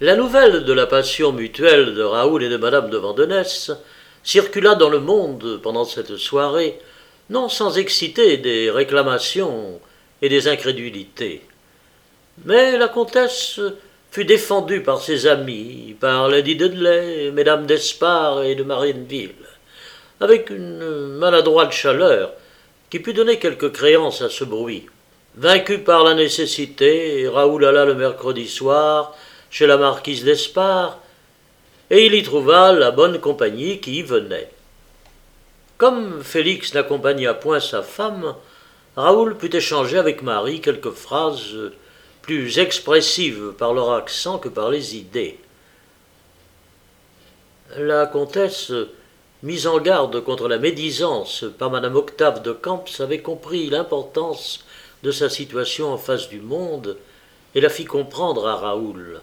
La nouvelle de la passion mutuelle de Raoul et de madame de Vandenesse circula dans le monde pendant cette soirée, non sans exciter des réclamations et des incrédulités. Mais la comtesse fut défendue par ses amis, par Lady Dudley, mesdames d'Espard et de Marienneville, avec une maladroite chaleur qui put donner quelque créance à ce bruit. Vaincu par la nécessité, Raoul alla le mercredi soir chez la marquise d'Espard, et il y trouva la bonne compagnie qui y venait. Comme Félix n'accompagna point sa femme, Raoul put échanger avec Marie quelques phrases plus expressives par leur accent que par les idées. La comtesse, mise en garde contre la médisance par madame Octave de Camps, avait compris l'importance de sa situation en face du monde et la fit comprendre à Raoul.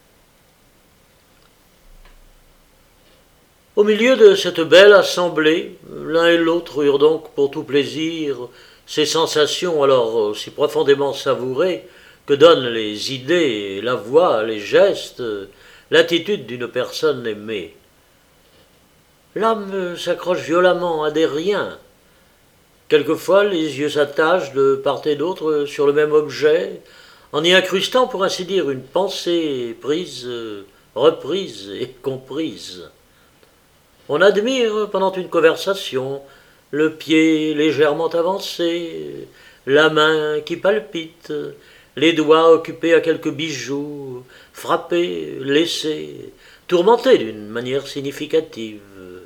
Au milieu de cette belle assemblée, l'un et l'autre eurent donc pour tout plaisir ces sensations alors si profondément savourées que donnent les idées, la voix, les gestes, l'attitude d'une personne aimée. L'âme s'accroche violemment à des riens. Quelquefois les yeux s'attachent de part et d'autre sur le même objet, en y incrustant pour ainsi dire une pensée prise, reprise et comprise. On admire pendant une conversation le pied légèrement avancé, la main qui palpite, les doigts occupés à quelques bijoux, frappés, laissés, tourmentés d'une manière significative.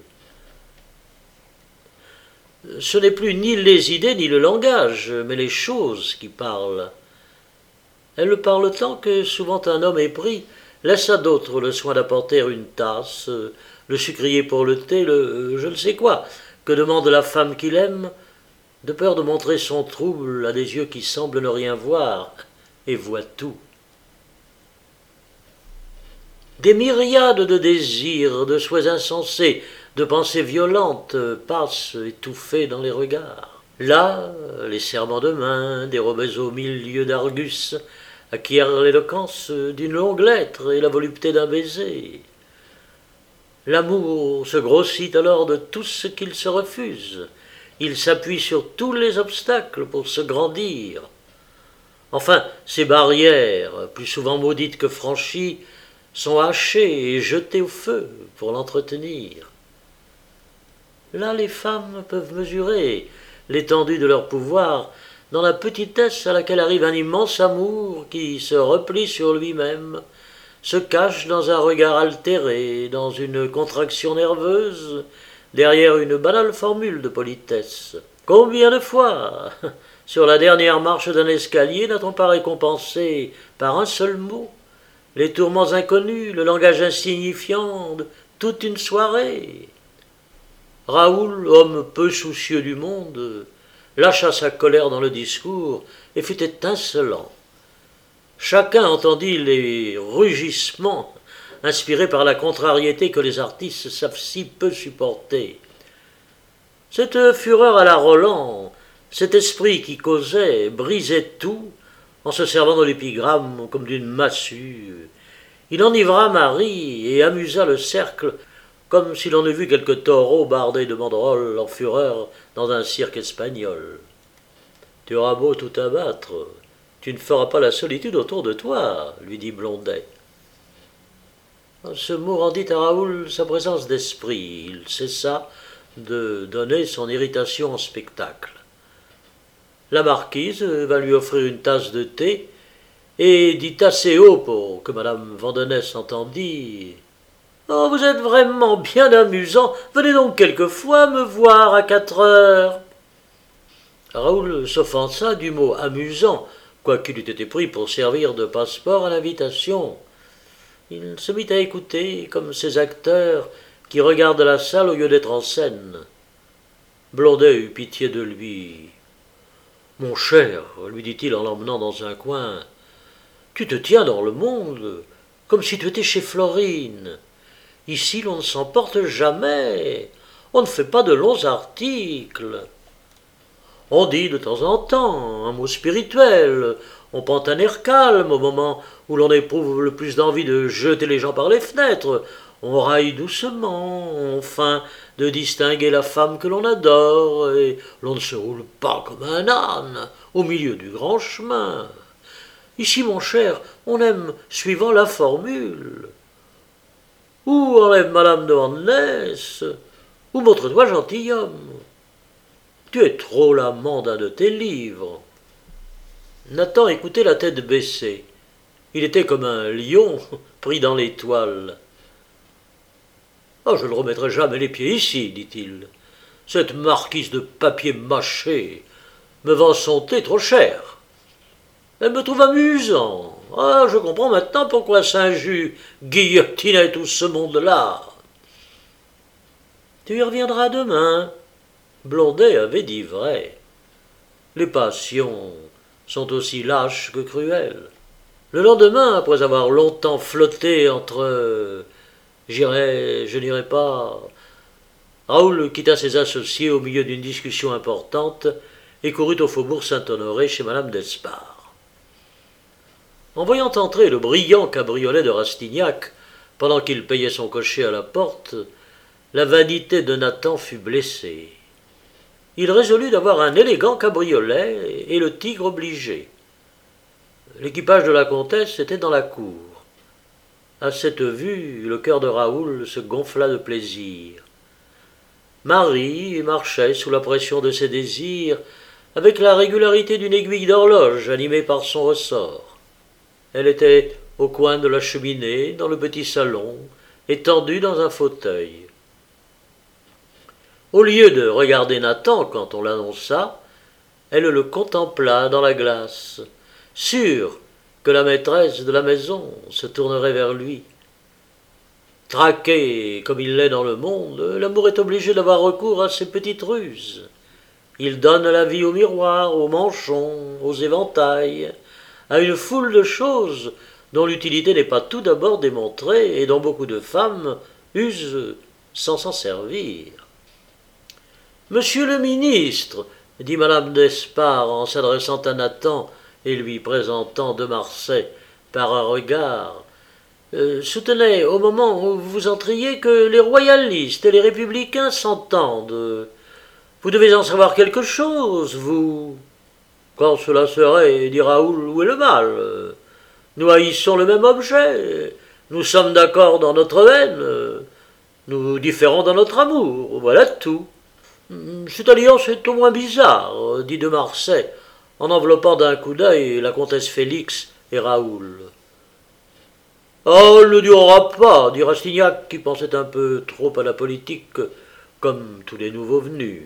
Ce n'est plus ni les idées ni le langage, mais les choses qui parlent. Elles parlent tant que souvent un homme épris laisse à d'autres le soin d'apporter une tasse, le sucrier pour le thé, le je ne sais quoi, que demande la femme qu'il aime, de peur de montrer son trouble à des yeux qui semblent ne rien voir et voient tout. Des myriades de désirs, de souhaits insensés, de pensées violentes passent étouffées dans les regards. Là, les serrements de main, dérobés au milieu d'Argus, acquièrent l'éloquence d'une longue lettre et la volupté d'un baiser. L'amour se grossit alors de tout ce qu'il se refuse. Il s'appuie sur tous les obstacles pour se grandir. Enfin, ces barrières, plus souvent maudites que franchies, sont hachées et jetées au feu pour l'entretenir. Là, les femmes peuvent mesurer l'étendue de leur pouvoir dans la petitesse à laquelle arrive un immense amour qui se replie sur lui-même, se cache dans un regard altéré, dans une contraction nerveuse, derrière une banale formule de politesse. Combien de fois, sur la dernière marche d'un escalier, n'a-t-on pas récompensé par un seul mot les tourments inconnus, le langage insignifiant de toute une soirée? Raoul, homme peu soucieux du monde, lâcha sa colère dans le discours et fut étincelant. Chacun entendit les rugissements inspirés par la contrariété que les artistes savent si peu supporter. Cette fureur à la Roland, cet esprit qui causait, brisait tout, en se servant de l'épigramme comme d'une massue. Il enivra Marie et amusa le cercle comme si l'on eût vu quelques taureaux bardés de banderoles en fureur dans un cirque espagnol. Tu auras beau tout abattre, tu ne feras pas la solitude autour de toi, lui dit Blondet. Ce mot rendit à Raoul sa présence d'esprit. Il cessa de donner son irritation en spectacle. La marquise va lui offrir une tasse de thé et dit assez haut pour que madame Vandenesse entendît: « Oh, vous êtes vraiment bien amusant. Venez donc quelquefois me voir à 4 heures. » Raoul s'offensa du mot « amusant », quoiqu'il eût été pris pour servir de passeport à l'invitation. Il se mit à écouter, comme ces acteurs qui regardent la salle au lieu d'être en scène. Blondet eut pitié de lui. « Mon cher, lui dit-il en l'emmenant dans un coin, tu te tiens dans le monde comme si tu étais chez Florine. Ici, l'on ne s'emporte jamais, on ne fait pas de longs articles. On dit de temps en temps un mot spirituel, on prend un air calme au moment où l'on éprouve le plus d'envie de jeter les gens par les fenêtres. On raille doucement, on feint de distinguer la femme que l'on adore, et l'on ne se roule pas comme un âne au milieu du grand chemin. Ici, mon cher, on aime suivant la formule. Ou enlève madame de Vandenesse, ou montre-toi gentilhomme. Tu es trop l'amant d'un de tes livres. Nathan écoutait la tête baissée. Il était comme un lion pris dans l'étoile. « Oh, je ne remettrai jamais les pieds ici, dit-il. Cette marquise de papier mâché me vend son thé trop cher. Elle me trouve amusant. Ah, je comprends maintenant pourquoi Saint-Just guillotinait tout ce monde-là. Tu y reviendras demain. » Blondet avait dit vrai. Les passions sont aussi lâches que cruelles. Le lendemain, après avoir longtemps flotté entre j'irai, je n'irai pas, Raoul quitta ses associés au milieu d'une discussion importante et courut au faubourg Saint-Honoré chez madame d'Espard. En voyant entrer le brillant cabriolet de Rastignac, pendant qu'il payait son cocher à la porte, la vanité de Nathan fut blessée. Il résolut d'avoir un élégant cabriolet et le tigre obligé. L'équipage de la comtesse était dans la cour. À cette vue, le cœur de Raoul se gonfla de plaisir. Marie marchait sous la pression de ses désirs avec la régularité d'une aiguille d'horloge animée par son ressort. Elle était au coin de la cheminée, dans le petit salon, étendue dans un fauteuil. Au lieu de regarder Nathan quand on l'annonça, elle le contempla dans la glace, sûre que la maîtresse de la maison se tournerait vers lui. Traqué comme il l'est dans le monde, l'amour est obligé d'avoir recours à ces petites ruses. Il donne la vie au miroir, aux manchons, aux éventails, à une foule de choses dont l'utilité n'est pas tout d'abord démontrée et dont beaucoup de femmes usent sans s'en servir. « Monsieur le ministre, dit madame d'Espard en s'adressant à Nathan et lui présentant de Marsay par un regard, soutenez au moment où vous entriez que les royalistes et les républicains s'entendent. Vous devez en savoir quelque chose, vous. Quand cela serait, dit Raoul, où est le mal? Nous haïssons le même objet, nous sommes d'accord dans notre haine, nous différons dans notre amour, voilà tout. Cette alliance est au moins bizarre, dit de Marsay, en enveloppant d'un coup d'œil la comtesse Félix et Raoul. Oh, elle ne durera pas, dit Rastignac, qui pensait un peu trop à la politique, comme tous les nouveaux venus.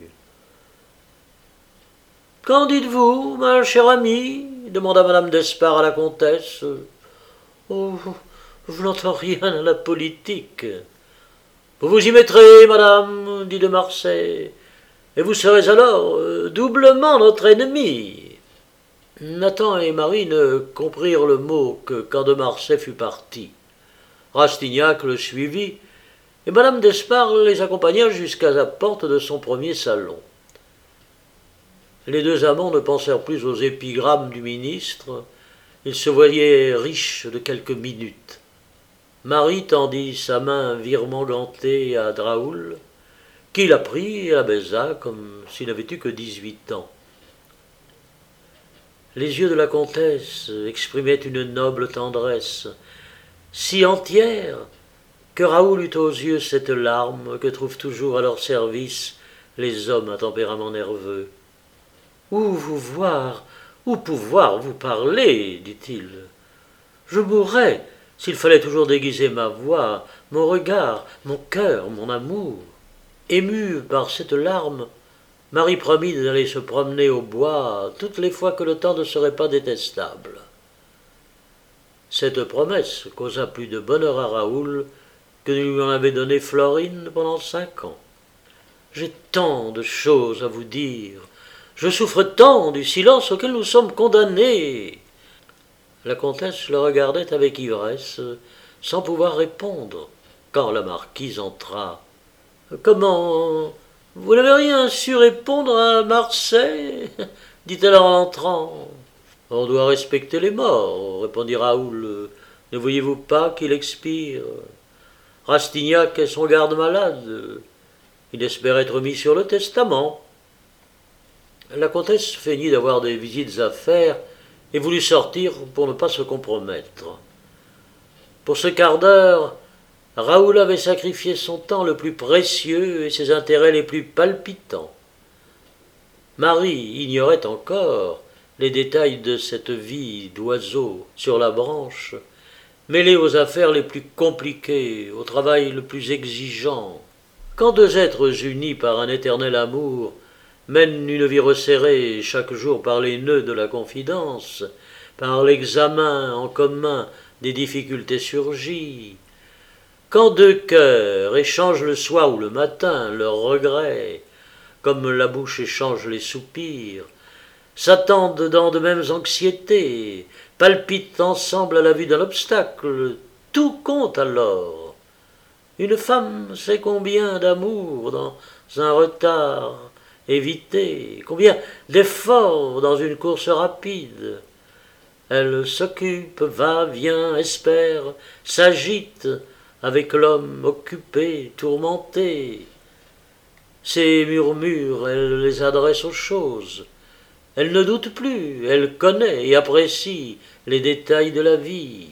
Qu'en dites-vous, ma chère amie demanda madame d'Espard à la comtesse. Oh, je n'entends rien à la politique. Vous vous y mettrez, madame, dit de Marsay, et vous serez alors doublement notre ennemi. Nathan et Marie ne comprirent le mot que quand de Marsay fut parti. Rastignac le suivit, et madame d'Espard les accompagna jusqu'à la porte de son premier salon. Les deux amants ne pensèrent plus aux épigrammes du ministre, ils se voyaient riches de quelques minutes. Marie tendit sa main virement gantée à Raoul, qui la prit et la baisa comme s'il n'avait eu que 18 ans. Les yeux de la comtesse exprimaient une noble tendresse, si entière que Raoul eut aux yeux cette larme que trouvent toujours à leur service les hommes à tempérament nerveux. « Où vous voir, où pouvoir vous parler, dit-il. Je mourrais s'il fallait toujours déguiser ma voix, mon regard, mon cœur, mon amour. » Émue par cette larme, Marie promit d'aller se promener au bois toutes les fois que le temps ne serait pas détestable. Cette promesse causa plus de bonheur à Raoul que ne lui en avait donné Florine pendant 5 ans. « J'ai tant de choses à vous dire, je souffre tant du silence auquel nous sommes condamnés. » La comtesse le regardait avec ivresse, sans pouvoir répondre, quand la marquise entra. « Comment? Vous n'avez rien su répondre à Marsay ?» dit-elle en entrant. On doit respecter les morts, répondit Raoul. Ne voyez-vous pas qu'il expire? Rastignac est son garde-malade. Il espère être mis sur le testament. La comtesse feignit d'avoir des visites à faire et voulut sortir pour ne pas se compromettre. Pour ce quart d'heure, Raoul avait sacrifié son temps le plus précieux et ses intérêts les plus palpitants. Marie ignorait encore les détails de cette vie d'oiseau sur la branche, mêlée aux affaires les plus compliquées, au travail le plus exigeant. Quand deux êtres unis par un éternel amour mènent une vie resserrée chaque jour par les nœuds de la confidence, par l'examen en commun des difficultés surgies, quand deux cœurs échangent le soir ou le matin leurs regrets, comme la bouche échange les soupirs, s'attendent dans de mêmes anxiétés, palpitent ensemble à la vue d'un obstacle, tout compte alors. Une femme sait combien d'amour dans un retard évité, combien d'efforts dans une course rapide. Elle s'occupe, va, vient, espère, s'agite avec l'homme occupé, tourmenté. Ses murmures, elle les adresse aux choses. Elle ne doute plus, elle connaît et apprécie les détails de la vie.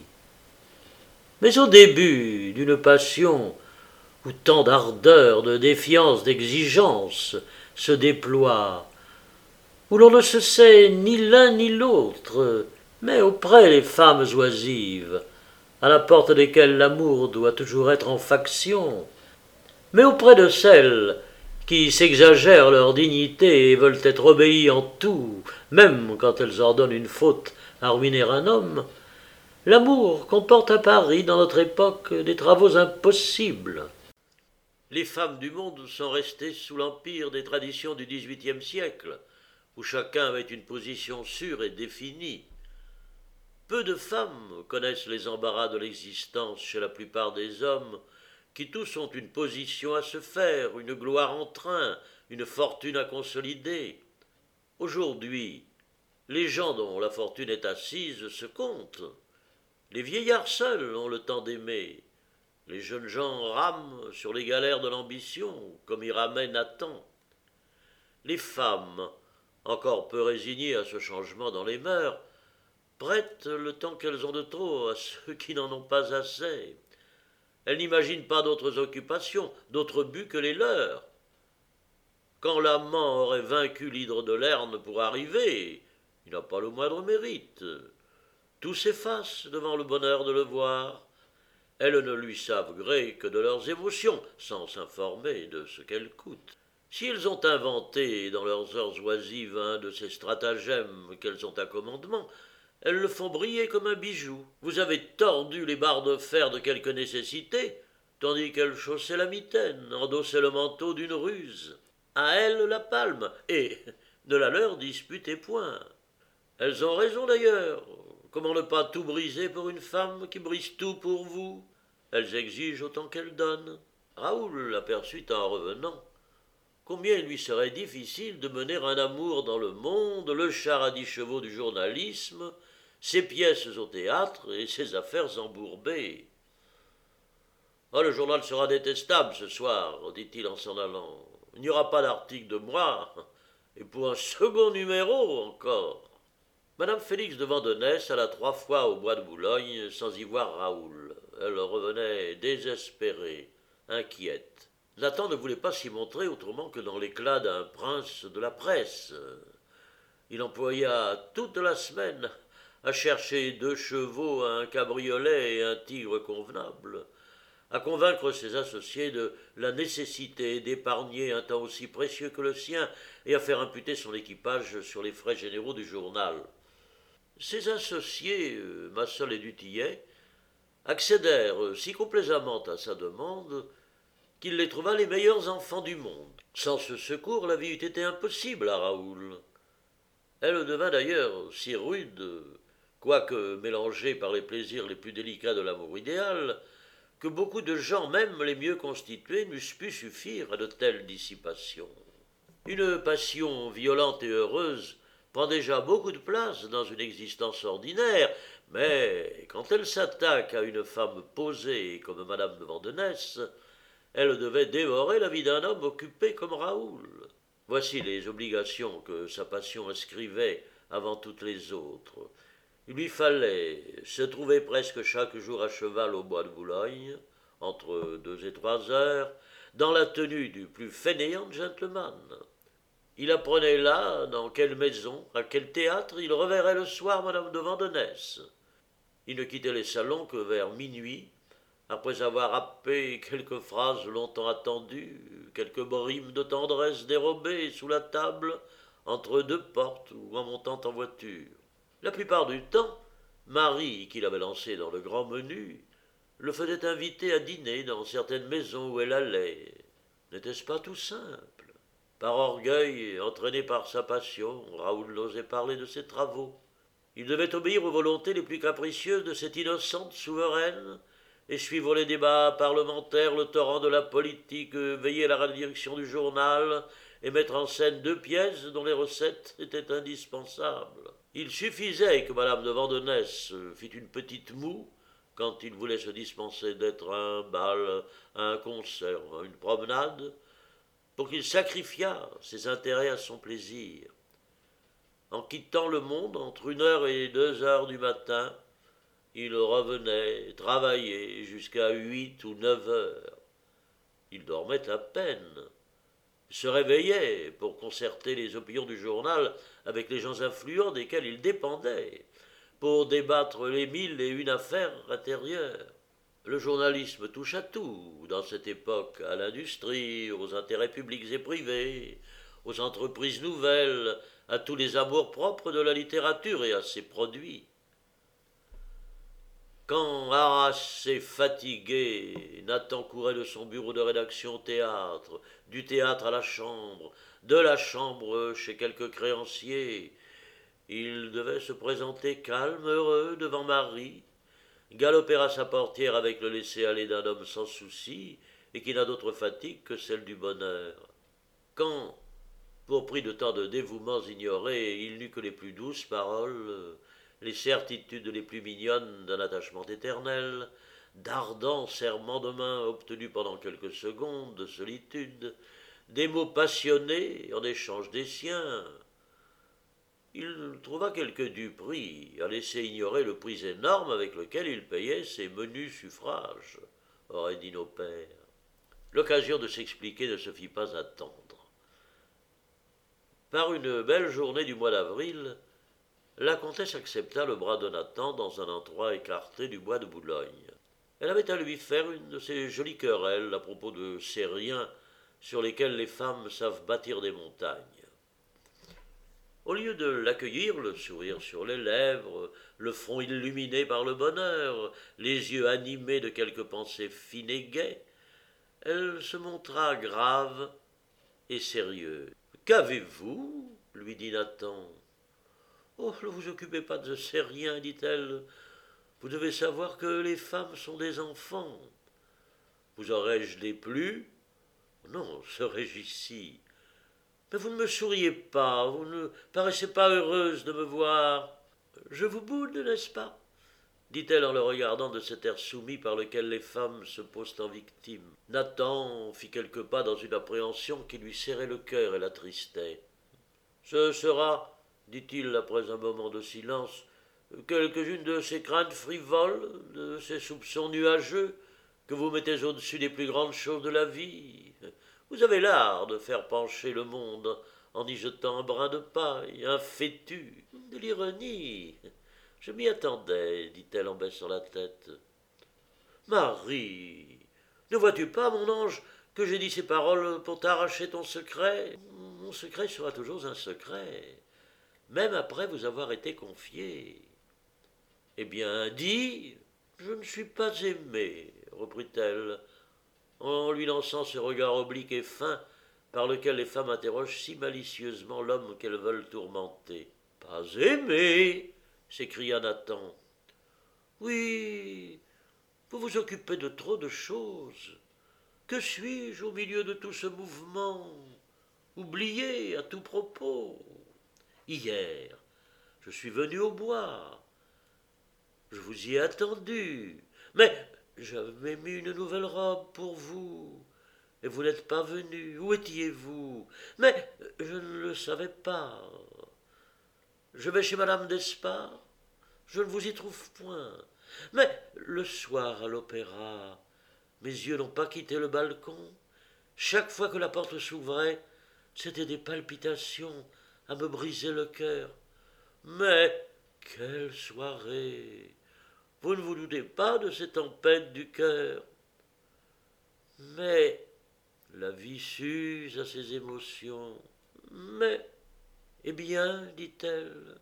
Mais au début d'une passion où tant d'ardeur, de défiance, d'exigence se déploient, où l'on ne se sait ni l'un ni l'autre, mais auprès des femmes oisives, à la porte desquelles l'amour doit toujours être en faction, mais auprès de celles qui s'exagèrent leur dignité et veulent être obéies en tout, même quand elles ordonnent une faute à ruiner un homme, l'amour comporte à Paris, dans notre époque, des travaux impossibles. Les femmes du monde sont restées sous l'empire des traditions du XVIIIe siècle, où chacun avait une position sûre et définie. Peu de femmes connaissent les embarras de l'existence chez la plupart des hommes, qui tous ont une position à se faire, une gloire en train, une fortune à consolider. Aujourd'hui, les gens dont la fortune est assise se comptent. Les vieillards seuls ont le temps d'aimer. Les jeunes gens rament sur les galères de l'ambition, comme y ramait Nathan. Les femmes, encore peu résignées à ce changement dans les mœurs, prêtent le temps qu'elles ont de trop à ceux qui n'en ont pas assez. Elles n'imaginent pas d'autres occupations, d'autres buts que les leurs. Quand l'amant aurait vaincu l'hydre de Lerne pour arriver, il n'a pas le moindre mérite. Tout s'efface devant le bonheur de le voir. Elles ne lui savent gré que de leurs émotions, sans s'informer de ce qu'elles coûtent. Si elles ont inventé dans leurs heures oisives un de ces stratagèmes qu'elles ont à commandement, elles le font briller comme un bijou. Vous avez tordu les barres de fer de quelque nécessité, tandis qu'elles chaussaient la mitaine, endossaient le manteau d'une ruse. À elles la palme, et ne la leur disputez point. Elles ont raison d'ailleurs. Comment ne pas tout briser pour une femme qui brise tout pour vous? Elles exigent autant qu'elles donnent. Raoul l'aperçut en revenant. Combien il lui serait difficile de mener un amour dans le monde, le char à 10 chevaux du journalisme, ses pièces au théâtre et ses affaires embourbées. Ah, le journal sera détestable ce soir, dit-il en s'en allant. Il n'y aura pas d'article de moi, et pour un second numéro encore. Madame Félix de Vandenesse alla 3 fois au bois de Boulogne sans y voir Raoul. Elle revenait désespérée, inquiète. Nathan ne voulait pas s'y montrer autrement que dans l'éclat d'un prince de la presse. Il employa toute la semaine à chercher 2 chevaux, un cabriolet et un tigre convenable, à convaincre ses associés de la nécessité d'épargner un temps aussi précieux que le sien et à faire imputer son équipage sur les frais généraux du journal. Ses associés, Massol et Dutillet, accédèrent si complaisamment à sa demande qu'il les trouva les meilleurs enfants du monde. Sans ce secours, la vie eût été impossible à Raoul. Elle devint d'ailleurs si rude, quoique mélangée par les plaisirs les plus délicats de l'amour idéal, que beaucoup de gens, même les mieux constitués, n'eussent pu suffire à de telles dissipations. Une passion violente et heureuse prend déjà beaucoup de place dans une existence ordinaire, mais quand elle s'attaque à une femme posée comme Madame de Vandenesse, elle devait dévorer la vie d'un homme occupé comme Raoul. Voici les obligations que sa passion inscrivait avant toutes les autres. Il lui fallait se trouver presque chaque jour à cheval au bois de Boulogne, entre 2 et 3 heures, dans la tenue du plus fainéant gentleman. Il apprenait là dans quelle maison, à quel théâtre il reverrait le soir Madame de Vandenesse. Il ne quittait les salons que vers minuit, après avoir happé quelques phrases longtemps attendues, quelques brimes de tendresse dérobées sous la table, entre deux portes ou en montant en voiture. La plupart du temps, Marie, qui l'avait lancé dans le grand menu, le faisait inviter à dîner dans certaines maisons où elle allait. N'était-ce pas tout simple? Par orgueil, entraîné par sa passion, Raoul n'osait parler de ses travaux. Il devait obéir aux volontés les plus capricieuses de cette innocente souveraine, et suivre les débats parlementaires, le torrent de la politique, veiller à la direction du journal, et mettre en scène 2 pièces dont les recettes étaient indispensables. Il suffisait que Madame de Vandenesse fît une petite moue quand il voulait se dispenser d'être à un bal, à un concert, à une promenade, pour qu'il sacrifiât ses intérêts à son plaisir. En quittant le monde entre 1 heure et 2 heures du matin, il revenait travailler jusqu'à 8 ou 9 heures. Il dormait à peine, se réveillait pour concerter les opinions du journal avec les gens influents desquels il dépendait, pour débattre les 1000 et une affaires intérieures. Le journalisme touche à tout dans cette époque, à l'industrie, aux intérêts publics et privés, aux entreprises nouvelles, à tous les amours-propres de la littérature et à ses produits. Quand, harassé, fatigué, Nathan courait de son bureau de rédaction au théâtre, du théâtre à la chambre, de la chambre chez quelques créanciers, il devait se présenter calme, heureux, devant Marie, galoper à sa portière avec le laisser-aller d'un homme sans souci et qui n'a d'autre fatigue que celle du bonheur. Quand, pour prix de tant de dévouements ignorés, il n'eut que les plus douces paroles, les certitudes les plus mignonnes d'un attachement éternel, d'ardents serments de main obtenus pendant quelques secondes de solitude, des mots passionnés en échange des siens, il trouva quelque duperie à laisser ignorer le prix énorme avec lequel il payait ses menus suffrages, auraient dit nos pères. L'occasion de s'expliquer ne se fit pas attendre. Par une belle journée du mois d'avril, la comtesse accepta le bras de Nathan dans un endroit écarté du bois de Boulogne. Elle avait à lui faire une de ces jolies querelles à propos de ces riens sur lesquels les femmes savent bâtir des montagnes. Au lieu de l'accueillir, le sourire sur les lèvres, le front illuminé par le bonheur, les yeux animés de quelques pensées fines et gaies, elle se montra grave et sérieuse. « Qu'avez-vous » lui dit Nathan. « Oh, ne vous occupez pas de ces riens, dit-elle. Vous devez savoir que les femmes sont des enfants. Vous aurais-je déplu ? Non, serais-je ici. Mais vous ne me souriez pas, vous ne paraissez pas heureuse de me voir. Je vous boude, n'est-ce pas ? Dit-elle en le regardant de cet air soumis par lequel les femmes se posent en victimes. Nathan fit quelques pas dans une appréhension qui lui serrait le cœur et l'attristait. Ce sera, dit-il après un moment de silence, quelques-unes de ces craintes frivoles, de ces soupçons nuageux que vous mettez au-dessus des plus grandes choses de la vie. Vous avez l'art de faire pencher le monde en y jetant un brin de paille, un fétu, de l'ironie. Je m'y attendais, dit-elle en baissant la tête. Marie, ne vois-tu pas, mon ange, que j'ai dit ces paroles pour t'arracher ton secret ? Mon secret sera toujours un secret, même après vous avoir été confié. Eh bien, dis, je ne suis pas aimée, reprit-elle, en lui lançant ce regard oblique et fin par lequel les femmes interrogent si malicieusement l'homme qu'elles veulent tourmenter. Pas aimée, s'écria Nathan. Oui, vous vous occupez de trop de choses. Que suis-je au milieu de tout ce mouvement? Oublié à tout propos. Hier, je suis venu au bois. Je vous y ai attendu. Mais j'avais mis une nouvelle robe pour vous. Et vous n'êtes pas venu. Où étiez-vous? Mais je ne le savais pas. Je vais chez madame d'Espard. Je ne vous y trouve point. Mais le soir à l'opéra, mes yeux n'ont pas quitté le balcon. Chaque fois que la porte s'ouvrait, c'étaient des palpitations à me briser le cœur. Mais quelle soirée! Vous ne vous doutez pas de ces tempêtes du cœur. Mais la vie s'use à ses émotions. Mais, eh bien, dit-elle.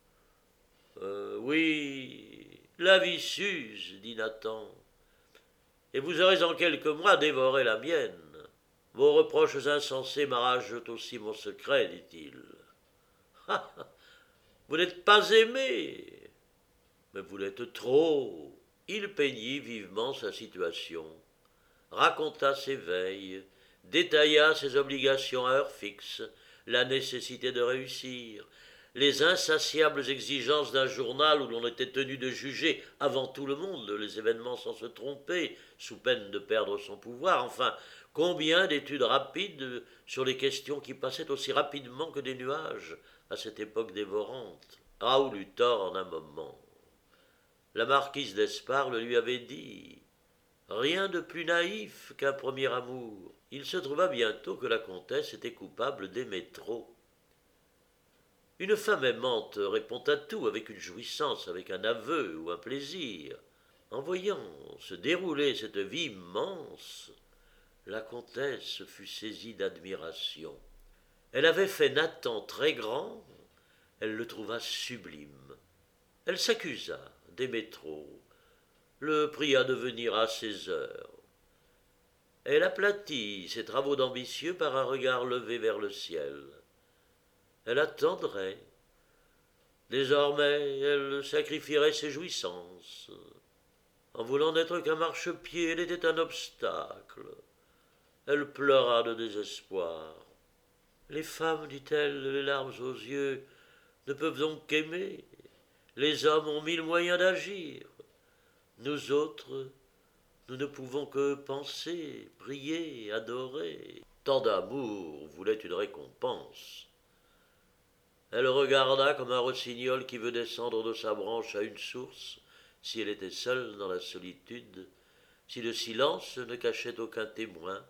Oui, la vie s'use, dit Nathan. Et vous aurez en quelques mois dévoré la mienne. Vos reproches insensés m'arrachent aussi mon secret, dit-il. Ah, vous n'êtes pas aimé, mais vous l'êtes trop. Il peignit vivement sa situation, raconta ses veilles, détailla ses obligations à heure fixe, la nécessité de réussir, les insatiables exigences d'un journal où l'on était tenu de juger avant tout le monde les événements sans se tromper, sous peine de perdre son pouvoir, enfin, combien d'études rapides sur les questions qui passaient aussi rapidement que des nuages à cette époque dévorante. Raoul eut tort en un moment. La marquise d'Espard le lui avait dit. Rien de plus naïf qu'un premier amour. Il se trouva bientôt que la comtesse était coupable d'aimer trop. Une femme aimante répond à tout avec une jouissance, avec un aveu ou un plaisir. En voyant se dérouler cette vie immense, la comtesse fut saisie d'admiration. Elle avait fait Nathan très grand, elle le trouva sublime. Elle s'accusa d'aimer trop, le pria de venir à ses heures. Elle aplatit ses travaux d'ambitieux par un regard levé vers le ciel. Elle attendrait. Désormais, elle sacrifierait ses jouissances. En voulant n'être qu'un marchepied, elle était un obstacle. Elle pleura de désespoir. Les femmes, dit-elle, les larmes aux yeux, ne peuvent donc qu'aimer. Les hommes ont mille moyens d'agir. Nous autres, nous ne pouvons que penser, prier, adorer. Tant d'amour voulait une récompense. Elle regarda comme un rossignol qui veut descendre de sa branche à une source, si elle était seule dans la solitude, si le silence ne cachait aucun témoin.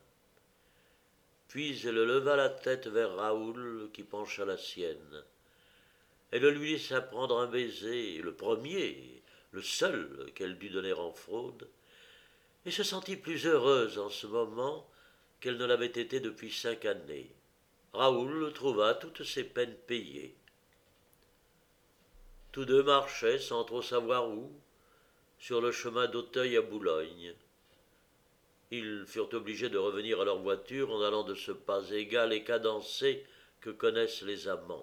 Puis elle leva la tête vers Raoul qui pencha la sienne. Elle lui laissa prendre un baiser, le premier, le seul qu'elle dut donner en fraude, et se sentit plus heureuse en ce moment qu'elle ne l'avait été depuis 5 années. Raoul trouva toutes ses peines payées. Tous deux marchaient sans trop savoir où, sur le chemin d'Auteuil à Boulogne. Ils furent obligés de revenir à leur voiture en allant de ce pas égal et cadencé que connaissent les amants.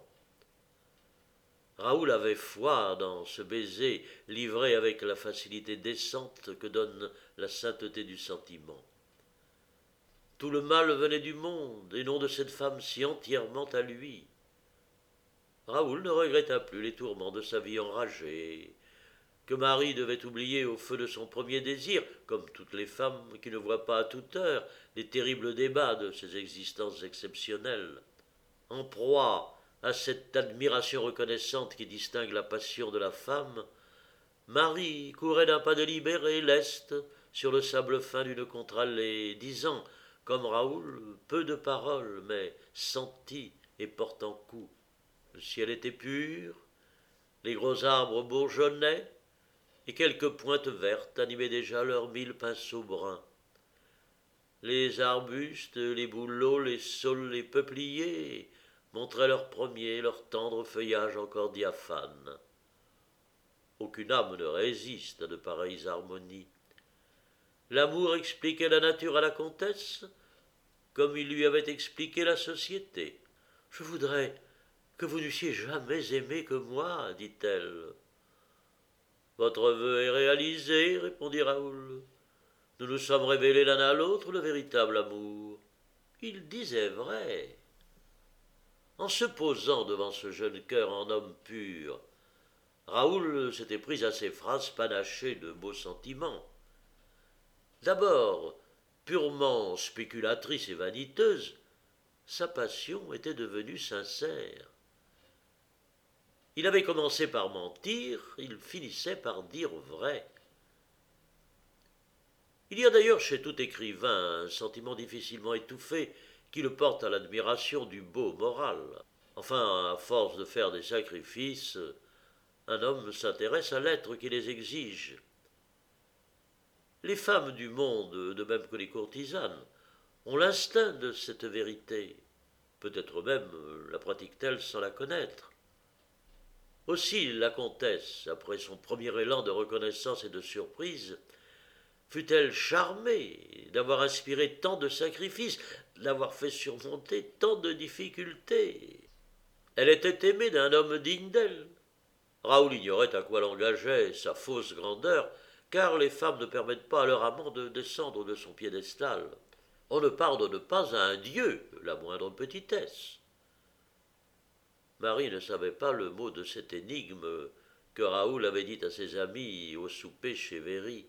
Raoul avait foi dans ce baiser livré avec la facilité décente que donne la sainteté du sentiment. Tout le mal venait du monde, et non de cette femme si entièrement à lui. Raoul ne regretta plus les tourments de sa vie enragée, que Marie devait oublier au feu de son premier désir, comme toutes les femmes qui ne voient pas à toute heure les terribles débats de ces existences exceptionnelles. En proie à cette admiration reconnaissante qui distingue la passion de la femme, Marie courait d'un pas délibéré, leste, sur le sable fin d'une contre-allée, disant, comme Raoul, peu de paroles, mais senties et portant coup. Le ciel était pur, les gros arbres bourgeonnaient, et quelques pointes vertes animaient déjà leurs 1000 pinceaux bruns. Les arbustes, les bouleaux, les saules, les peupliers montraient leur tendre feuillage encore diaphane. Aucune âme ne résiste à de pareilles harmonies. L'amour expliquait la nature à la comtesse, comme il lui avait expliqué la société. « Je voudrais que vous n'eussiez jamais aimé que moi, dit-elle. Votre vœu est réalisé, répondit Raoul. Nous nous sommes révélés l'un à l'autre le véritable amour. Il disait vrai. En se posant devant ce jeune cœur en homme pur, Raoul s'était pris à ces phrases panachées de beaux sentiments. D'abord, purement spéculatrice et vaniteuse, sa passion était devenue sincère. Il avait commencé par mentir, il finissait par dire vrai. Il y a d'ailleurs chez tout écrivain un sentiment difficilement étouffé qui le porte à l'admiration du beau moral. Enfin, à force de faire des sacrifices, un homme s'intéresse à l'être qui les exige. Les femmes du monde, de même que les courtisanes, ont l'instinct de cette vérité. Peut-être même la pratiquent-elles sans la connaître. Aussi la comtesse, après son premier élan de reconnaissance et de surprise, fut-elle charmée d'avoir inspiré tant de sacrifices, d'avoir fait surmonter tant de difficultés. Elle était aimée d'un homme digne d'elle. Raoul ignorait à quoi l'engageait sa fausse grandeur, car les femmes ne permettent pas à leur amant de descendre de son piédestal. On ne pardonne pas à un dieu la moindre petitesse. Marie ne savait pas le mot de cette énigme que Raoul avait dit à ses amis au souper chez Véry.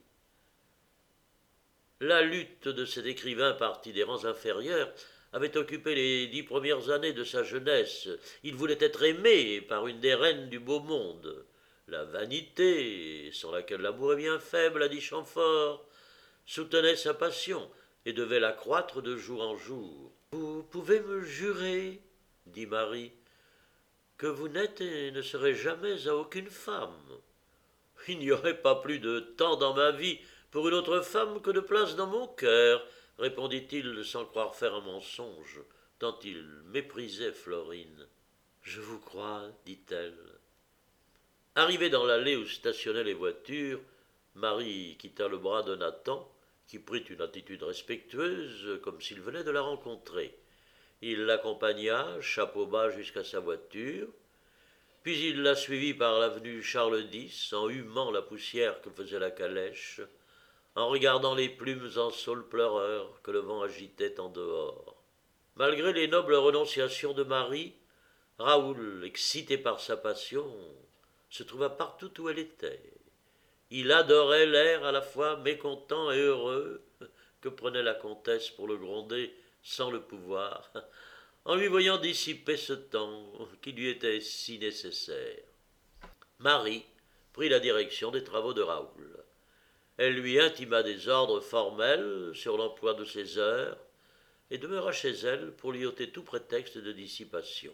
La lutte de cet écrivain parti des rangs inférieurs avait occupé les 10 premières années de sa jeunesse. Il voulait être aimé par une des reines du beau monde. La vanité, sans laquelle l'amour est bien faible, a dit Chamfort, soutenait sa passion et devait l'accroître de jour en jour. Vous pouvez me jurer, dit Marie, que vous n'êtes et ne serez jamais à aucune femme. Il n'y aurait pas plus de temps dans ma vie pour une autre femme que de place dans mon cœur, répondit-il sans croire faire un mensonge, tant il méprisait Florine. Je vous crois, dit-elle. Arrivée dans l'allée où stationnaient les voitures, Marie quitta le bras de Nathan, qui prit une attitude respectueuse, comme s'il venait de la rencontrer. Il l'accompagna, chapeau bas, jusqu'à sa voiture, puis il la suivit par l'avenue Charles X, en humant la poussière que faisait la calèche, en regardant les plumes en saule pleureur que le vent agitait en dehors. Malgré les nobles renonciations de Marie, Raoul, excité par sa passion, se trouva partout où elle était. Il adorait l'air à la fois mécontent et heureux que prenait la comtesse pour le gronder sans le pouvoir, en lui voyant dissiper ce temps qui lui était si nécessaire. Marie prit la direction des travaux de Raoul. Elle lui intima des ordres formels sur l'emploi de ses heures et demeura chez elle pour lui ôter tout prétexte de dissipation.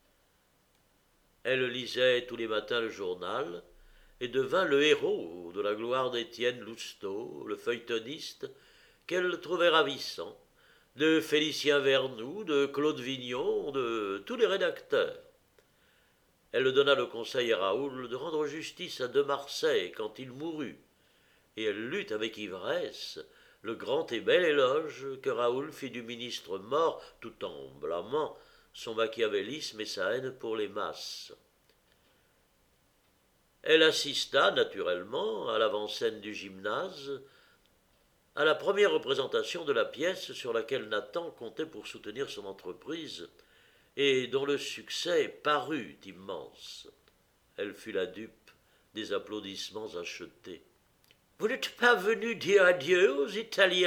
Elle lisait tous les matins le journal et devint le héros de la gloire d'Étienne Lousteau, le feuilletoniste, qu'elle trouvait ravissant, de Félicien Vernoux, de Claude Vignon, de tous les rédacteurs. Elle donna le conseil à Raoul de rendre justice à de Marsay quand il mourut, et elle lut avec ivresse le grand et bel éloge que Raoul fit du ministre mort, tout en blâmant son machiavélisme et sa haine pour les masses. Elle assista, naturellement, à l'avant-scène du gymnase, à la première représentation de la pièce sur laquelle Nathan comptait pour soutenir son entreprise, et dont le succès parut immense. Elle fut la dupe des applaudissements achetés. « Vous n'êtes pas venu dire adieu aux Italiens ?»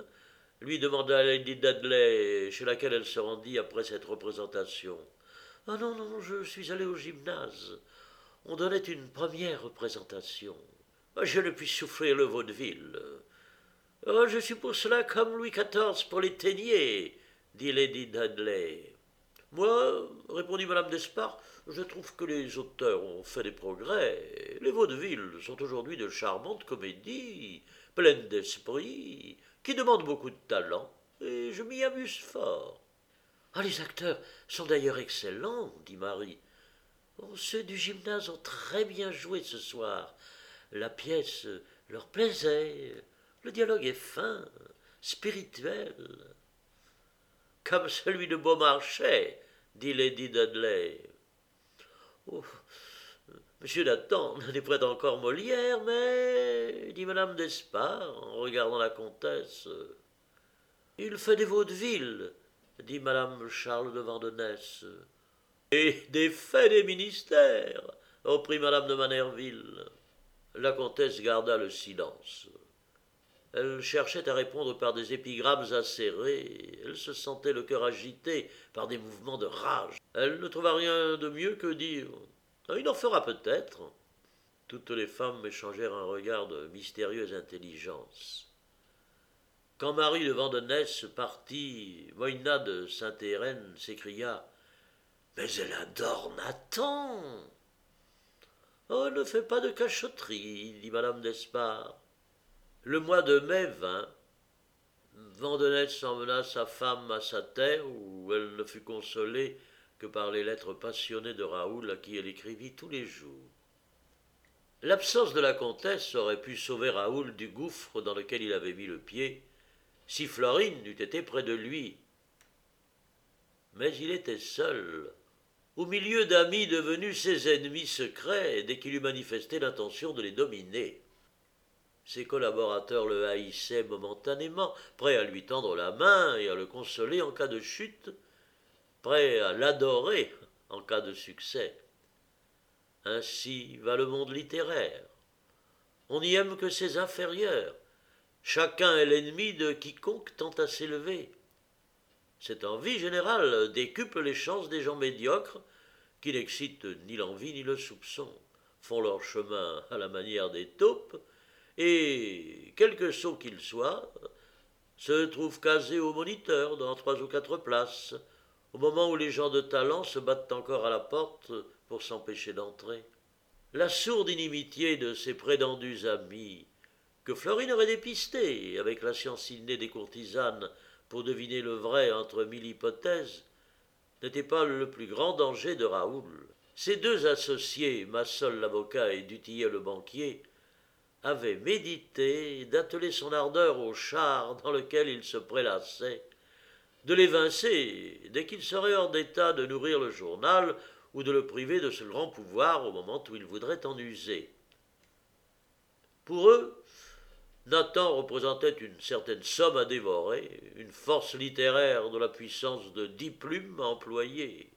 lui demanda Lady Dudley, chez laquelle elle se rendit après cette représentation. « Ah non, non, je suis allé au gymnase. On donnait une première représentation. Je ne puis souffrir le vaudeville. Oh, je suis pour cela comme Louis XIV pour les Téniers, dit Lady Dudley. Moi, répondit madame d'Espard, je trouve que les auteurs ont fait des progrès. Les vaudevilles sont aujourd'hui de charmantes comédies, pleines d'esprit, qui demandent beaucoup de talent, et je m'y amuse fort. Ah, les acteurs sont d'ailleurs excellents, dit Marie. Oh, ceux du gymnase ont très bien joué ce soir. La pièce leur plaisait. Le dialogue est fin, spirituel. Comme celui de Beaumarchais, dit Lady Dudley. Oh, monsieur Nathan n'est pas encore Molière, mais, dit madame d'Espard en regardant la comtesse. Il fait des vaudevilles, dit madame Charles de Vandenesse. Et des faits des ministères, reprit madame de Manerville. La comtesse garda le silence. Elle cherchait à répondre par des épigrammes acérées, elle se sentait le cœur agité par des mouvements de rage. Elle ne trouva rien de mieux que dire « Il en fera peut-être ». Toutes les femmes échangèrent un regard de mystérieuse intelligence. Quand Marie de Vandenesse partit, Moïna de Saint-Hérenne s'écria « Mais elle adore Nathan !»« Oh, ne fais pas de cachotterie, dit madame d'Espard. » Le mois de mai vint. Vandenesse emmena sa femme à sa terre, où elle ne fut consolée que par les lettres passionnées de Raoul, à qui elle écrivit tous les jours. L'absence de la comtesse aurait pu sauver Raoul du gouffre dans lequel il avait mis le pied, si Florine eût été près de lui. Mais il était seul, au milieu d'amis devenus ses ennemis secrets dès qu'il eut manifesté l'intention de les dominer. Ses collaborateurs le haïssaient momentanément, prêts à lui tendre la main et à le consoler en cas de chute, prêts à l'adorer en cas de succès. Ainsi va le monde littéraire. On n'y aime que ses inférieurs. Chacun est l'ennemi de quiconque tente à s'élever. Cette envie générale décuple les chances des gens médiocres qui n'excitent ni l'envie ni le soupçon, font leur chemin à la manière des taupes et, quelque sot qu'ils soient, se trouvent casés au moniteur dans 3 ou 4 places, au moment où les gens de talent se battent encore à la porte pour s'empêcher d'entrer. La sourde inimitié de ses prétendus amis, que Florine aurait dépisté avec la science innée des courtisanes pour deviner le vrai entre 1000 hypothèses, n'était pas le plus grand danger de Raoul. Ses 2 associés, Massol l'avocat et Dutillet le banquier, avaient médité d'atteler son ardeur au char dans lequel il se prélassait, de l'évincer dès qu'il serait hors d'état de nourrir le journal ou de le priver de ce grand pouvoir au moment où il voudrait en user. Pour eux, Nathan représentait une certaine somme à dévorer, une force littéraire de la puissance de 10 plumes employées.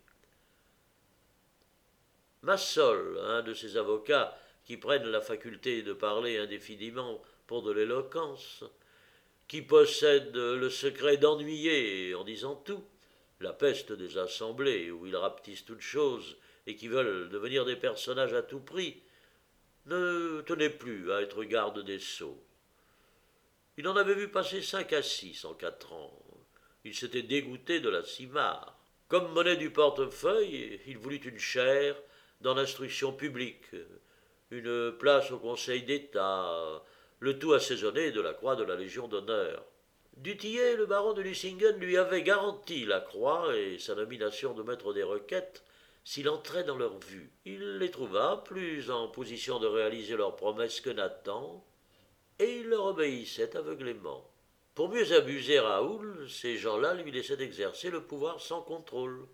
Massol, un de ces avocats qui prennent la faculté de parler indéfiniment pour de l'éloquence, qui possèdent le secret d'ennuyer en disant tout, la peste des assemblées où ils rapetissent toutes choses et qui veulent devenir des personnages à tout prix, ne tenait plus à être garde des sceaux. Il en avait vu passer 5 à 6 en 4 ans. Il s'était dégoûté de la cimarre. Comme monnaie du portefeuille, il voulut une chaire dans l'instruction publique, une place au Conseil d'État, le tout assaisonné de la croix de la Légion d'honneur. Dutillet, le baron de Nucingen, lui avait garanti la croix et sa nomination de maître des requêtes s'il entrait dans leur vue. Il les trouva plus en position de réaliser leurs promesses que Nathan, et il leur obéissait aveuglément. Pour mieux abuser Raoul, ces gens-là lui laissaient exercer le pouvoir sans contrôle.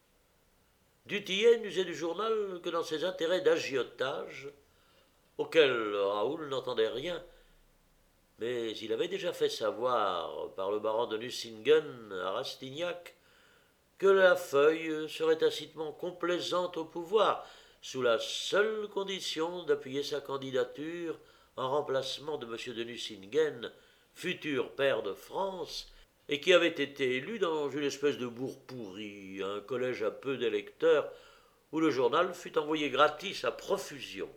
Dutillet n'usait du journal que dans ses intérêts d'agiotage, auxquels Raoul n'entendait rien, mais il avait déjà fait savoir par le baron de Nucingen à Rastignac que la feuille serait tacitement complaisante au pouvoir, sous la seule condition d'appuyer sa candidature en remplacement de M. de Nucingen, futur pair de France, et qui avait été élu dans une espèce de bourg pourri, un collège à peu d'électeurs, où le journal fut envoyé gratis à profusion.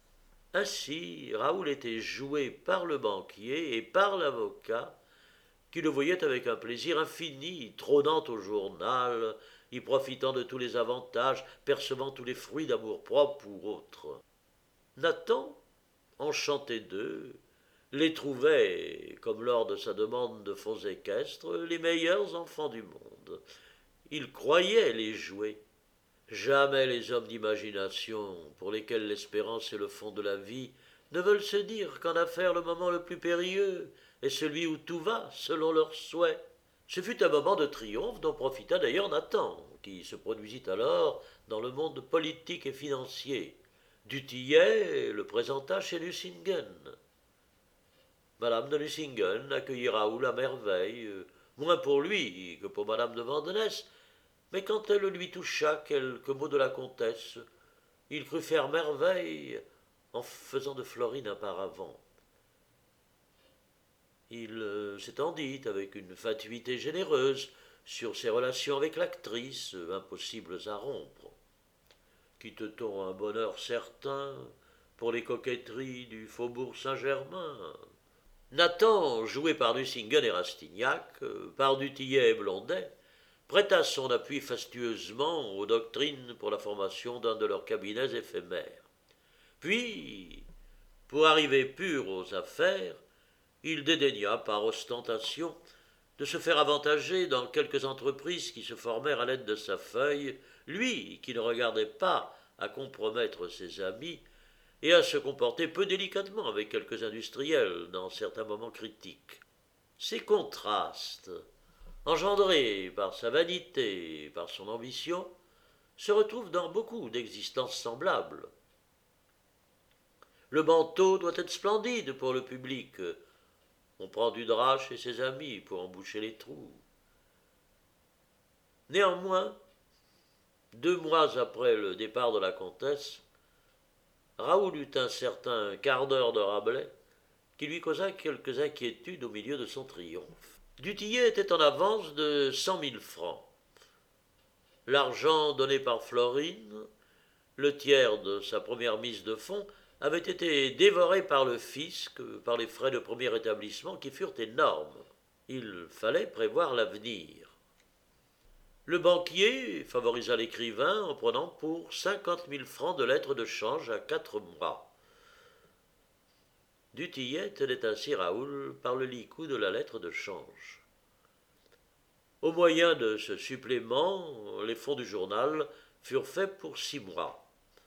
Ainsi, Raoul était joué par le banquier et par l'avocat, qui le voyait avec un plaisir infini, trônant au journal, y profitant de tous les avantages, percevant tous les fruits d'amour-propre ou autres. Nathan, enchanté d'eux, les trouvait, comme lors de sa demande de fonds équestres, les meilleurs enfants du monde. Il croyait les jouer. Jamais les hommes d'imagination, pour lesquels l'espérance est le fond de la vie, ne veulent se dire qu'en affaires le moment le plus périlleux est celui où tout va selon leurs souhaits. Ce fut un moment de triomphe dont profita d'ailleurs Nathan, qui se produisit alors dans le monde politique et financier. Dutillet le présenta chez Nucingen. Madame de Nucingen accueillit Raoul à merveille, moins pour lui que pour madame de Vandenesse, Mais quand elle lui toucha quelques mots de la comtesse, il crut faire merveille en faisant de Florine un paravent. Il s'étendit avec une fatuité généreuse sur ses relations avec l'actrice, impossibles à rompre. Quitte-t-on un bonheur certain pour les coquetteries du faubourg Saint-Germain? Nathan, joué par Nucingen et Rastignac, par Dutillet et Blondet, prêta son appui fastueusement aux doctrines pour la formation d'un de leurs cabinets éphémères. Puis, pour arriver pur aux affaires, il dédaigna, par ostentation, de se faire avantager dans quelques entreprises qui se formèrent à l'aide de sa feuille, lui qui ne regardait pas à compromettre ses amis et à se comporter peu délicatement avec quelques industriels dans certains moments critiques. Ces contrastes, engendrés par sa vanité et par son ambition, se retrouvent dans beaucoup d'existences semblables. Le manteau doit être splendide pour le public. On prend du drap chez ses amis pour en boucher les trous. Néanmoins, 2 mois après le départ de la comtesse, Raoul eut un certain quart d'heure de Rabelais qui lui causa quelques inquiétudes au milieu de son triomphe. Dutillet était en avance de 100 000 francs. L'argent donné par Florine, le tiers de sa première mise de fonds, avait été dévoré par le fisc, par les frais de premier établissement qui furent énormes. Il fallait prévoir l'avenir. Le banquier favorisa l'écrivain en prenant pour 50 000 francs de lettres de change à 4 mois. Dutillet tenait ainsi Raoul par le licou de la lettre de change. Au moyen de ce supplément, les fonds du journal furent faits pour 6 mois.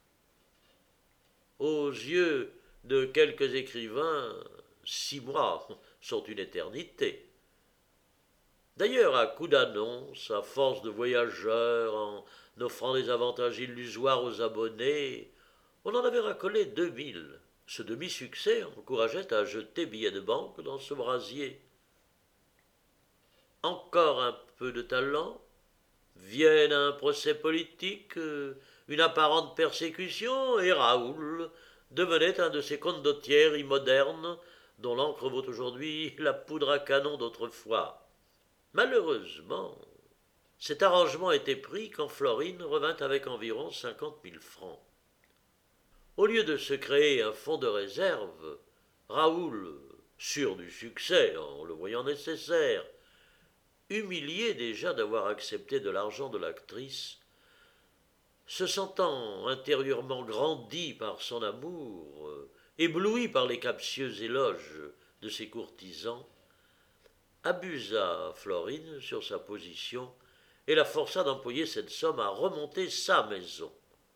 Aux yeux de quelques écrivains, 6 mois sont une éternité. D'ailleurs, à coup d'annonce, à force de voyageurs, en offrant des avantages illusoires aux abonnés, on en avait racolé 2000. Ce demi-succès encourageait à jeter billets de banque dans ce brasier. Encore un peu de talent, vienne un procès politique, une apparente persécution, et Raoul devenait un de ces condottieri modernes dont l'encre vaut aujourd'hui la poudre à canon d'autrefois. Malheureusement, cet arrangement était pris quand Florine revint avec environ 50 000 francs. Au lieu de se créer un fonds de réserve, Raoul, sûr du succès en le voyant nécessaire, humilié déjà d'avoir accepté de l'argent de l'actrice, se sentant intérieurement grandi par son amour, ébloui par les captieux éloges de ses courtisans, abusa Florine sur sa position et la força d'employer cette somme à remonter sa maison.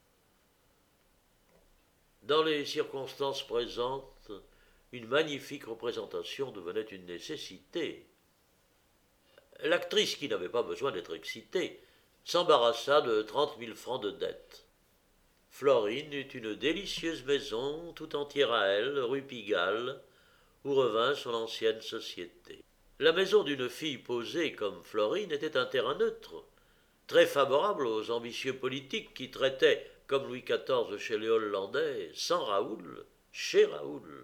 Dans les circonstances présentes, une magnifique représentation devenait une nécessité. L'actrice, qui n'avait pas besoin d'être excitée, s'embarrassa de 30 000 francs de dette. Florine eut une délicieuse maison, tout entière à elle, rue Pigalle, où revint son ancienne société. La maison d'une fille posée comme Florine était un terrain neutre, très favorable aux ambitieux politiques qui traitaient, comme Louis XIV chez les Hollandais, sans Raoul, chez Raoul.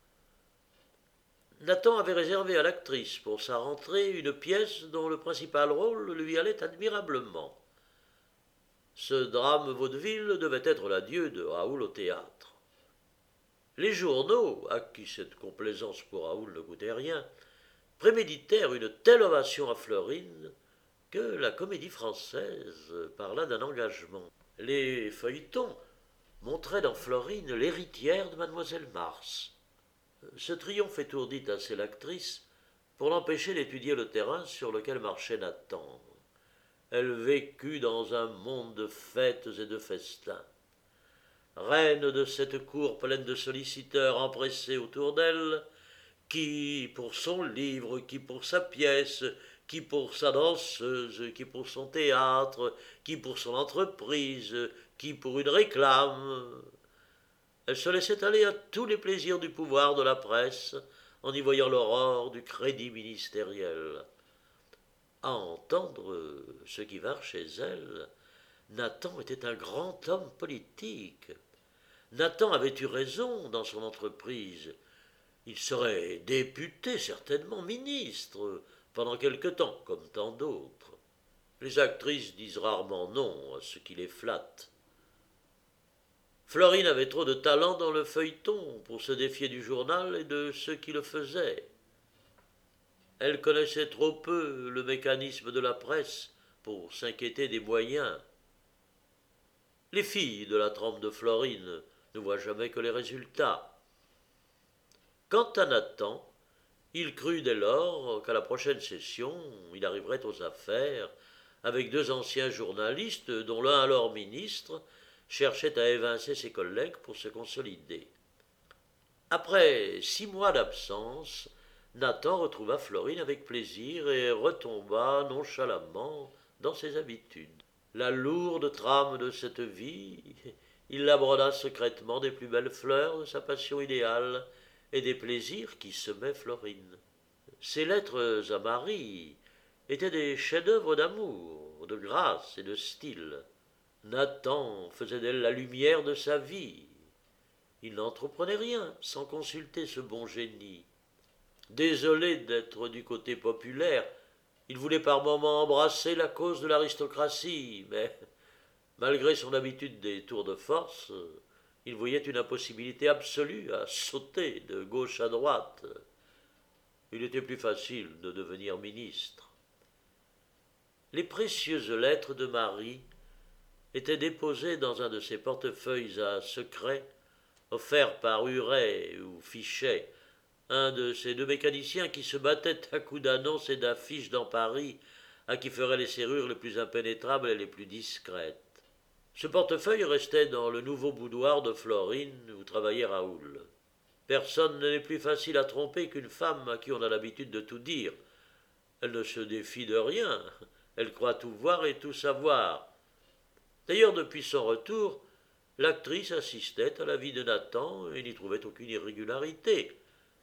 Nathan avait réservé à l'actrice pour sa rentrée une pièce dont le principal rôle lui allait admirablement. Ce drame vaudeville devait être l'adieu de Raoul au théâtre. Les journaux, à qui cette complaisance pour Raoul ne coûtait rien, préméditèrent une telle ovation à Florine que la Comédie Française parla d'un engagement. Les feuilletons montraient dans Florine l'héritière de mademoiselle Mars. Ce triomphe étourdit assez l'actrice pour l'empêcher d'étudier le terrain sur lequel marchait Nathan. Elle vécut dans un monde de fêtes et de festins. Reine de cette cour pleine de solliciteurs empressés autour d'elle, qui pour son livre, qui pour sa pièce, qui pour sa danseuse, qui pour son théâtre, qui pour son entreprise, qui pour une réclame. Elle se laissait aller à tous les plaisirs du pouvoir de la presse, en y voyant l'aurore du crédit ministériel. À entendre ce qui vint chez elle, Nathan était un grand homme politique. Nathan avait eu raison dans son entreprise. Il serait député, certainement ministre, pendant quelque temps, comme tant d'autres. Les actrices disent rarement non à ce qui les flatte. Florine avait trop de talent dans le feuilleton pour se défier du journal et de ceux qui le faisaient. Elle connaissait trop peu le mécanisme de la presse pour s'inquiéter des moyens. Les filles de la trempe de Florine ne voient jamais que les résultats. Quant à Nathan, il crut dès lors qu'à la prochaine session, il arriverait aux affaires avec deux anciens journalistes, dont l'un alors ministre, cherchait à évincer ses collègues pour se consolider. Après 6 mois d'absence, Nathan retrouva Florine avec plaisir et retomba nonchalamment dans ses habitudes. La lourde trame de cette vie, il la broda secrètement des plus belles fleurs de sa passion idéale et des plaisirs qui semaient Florine. Ses lettres à Marie étaient des chefs-d'œuvre d'amour, de grâce et de style. Nathan faisait d'elle la lumière de sa vie. Il n'entreprenait rien sans consulter ce bon génie. Désolé d'être du côté populaire, il voulait par moments embrasser la cause de l'aristocratie, mais malgré son habitude des tours de force, il voyait une impossibilité absolue à sauter de gauche à droite. Il était plus facile de devenir ministre. Les précieuses lettres de Marie étaient déposées dans un de ces portefeuilles à secret, offerts par Huret ou Fichet, un de ces deux mécaniciens qui se battaient à coups d'annonces et d'affiches dans Paris, à qui feraient les serrures les plus impénétrables et les plus discrètes. Ce portefeuille restait dans le nouveau boudoir de Florine où travaillait Raoul. Personne n'est plus facile à tromper qu'une femme à qui on a l'habitude de tout dire. Elle ne se défie de rien, elle croit tout voir et tout savoir. D'ailleurs, depuis son retour, l'actrice assistait à la vie de Nathan et n'y trouvait aucune irrégularité.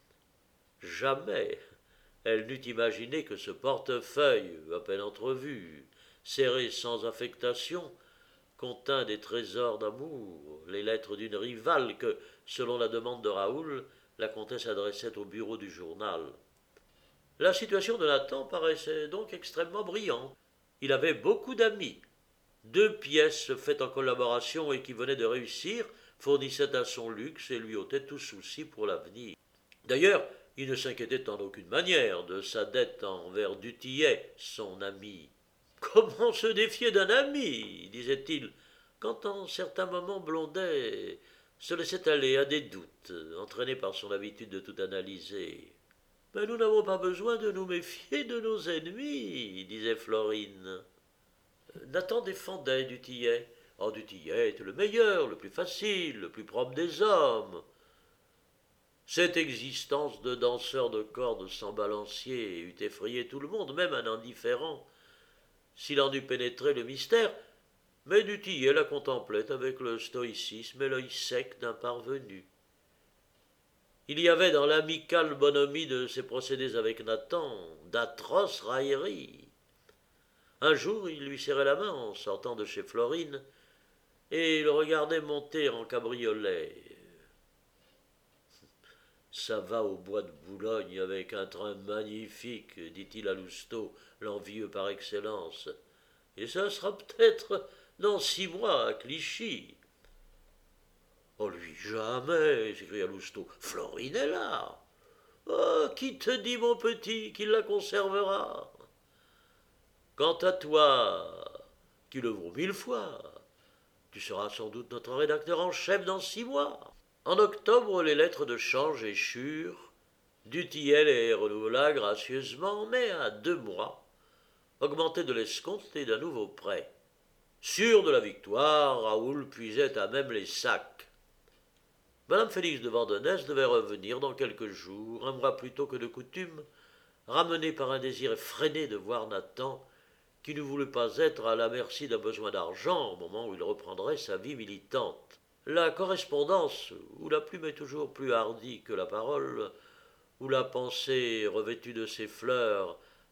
Jamais elle n'eût imaginé que ce portefeuille, à peine entrevu, serré sans affectation, contint des trésors d'amour, les lettres d'une rivale que, selon la demande de Raoul, la comtesse adressait au bureau du journal. La situation de Nathan paraissait donc extrêmement brillante. Il avait beaucoup d'amis. 2 pièces faites en collaboration et qui venaient de réussir fournissaient à son luxe et lui ôtaient tout souci pour l'avenir. D'ailleurs, il ne s'inquiétait en aucune manière de sa dette envers du Tillet, son ami. Comment se défier d'un ami, disait-il, quand en certains moments Blondet se laissait aller à des doutes, entraîné par son habitude de tout analyser. Mais nous n'avons pas besoin de nous méfier de nos ennemis, disait Florine. Nathan défendait du Tillet. Oh, du Tillet était le meilleur, le plus facile, le plus propre des hommes. Cette existence de danseur de cordes sans balancier eût effrayé tout le monde, même un indifférent, s'il en eût pénétré le mystère, mais du Tillet la contemplait avec le stoïcisme et l'œil sec d'un parvenu. Il y avait dans l'amicale bonhomie de ses procédés avec Nathan d'atroces railleries. Un jour, il lui serrait la main en sortant de chez Florine, et le regardait monter en cabriolet. Ça va au bois de Boulogne avec un train magnifique, dit-il à Lousteau, l'envieux par excellence. Et ça sera peut-être dans 6 mois à Clichy. Oh, lui, jamais, s'écria Lousteau. Florine est là. Oh, qui te dit, mon petit, qu'il la conservera? Quant à toi, qui le vaut 1000 fois, tu seras sans doute notre rédacteur en chef dans 6 mois. En octobre, les lettres de change échurent. Du Tillet les renouvela gracieusement, mais à 2 mois, augmenté de l'escompte et d'un nouveau prêt. Sûr de la victoire, Raoul puisait à même les sacs. Madame Félix de Vandenesse devait revenir dans quelques jours, un mois plus tôt que de coutume, ramenée par un désir effréné de voir Nathan, qui ne voulait pas être à la merci d'un besoin d'argent au moment où il reprendrait sa vie militante. La correspondance, où la plume est toujours plus hardie que la parole, où la pensée revêtue de ses fleurs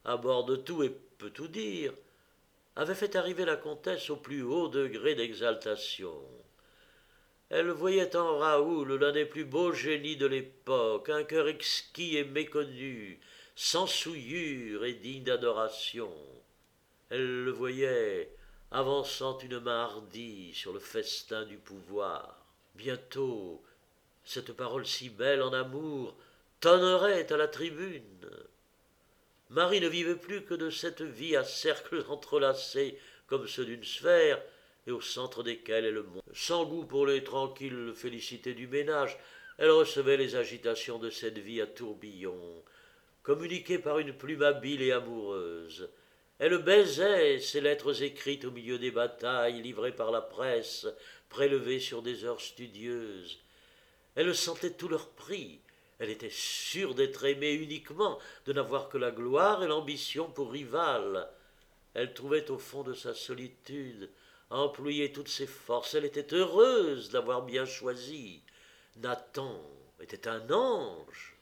aborde tout et peut tout dire, avait fait arriver la comtesse au plus haut degré d'exaltation. Elle voyait en Raoul l'un des plus beaux génies de l'époque, un cœur exquis et méconnu, sans souillure et digne d'adoration. Elle le voyait avançant une main hardie sur le festin du pouvoir. Bientôt, cette parole si belle en amour tonnerait à la tribune. Marie ne vivait plus que de cette vie à cercles entrelacés comme ceux d'une sphère, et au centre desquels est le monde. Sans goût pour les tranquilles félicités du ménage, elle recevait les agitations de cette vie à tourbillons, communiquées par une plume habile et amoureuse. Elle baisait ces lettres écrites au milieu des batailles, livrées par la presse, prélevées sur des heures studieuses. Elle sentait tout leur prix. Elle était sûre d'être aimée uniquement, de n'avoir que la gloire et l'ambition pour rivales. Elle trouvait au fond de sa solitude à employer toutes ses forces. Elle était heureuse d'avoir bien choisi. Nathan était un ange.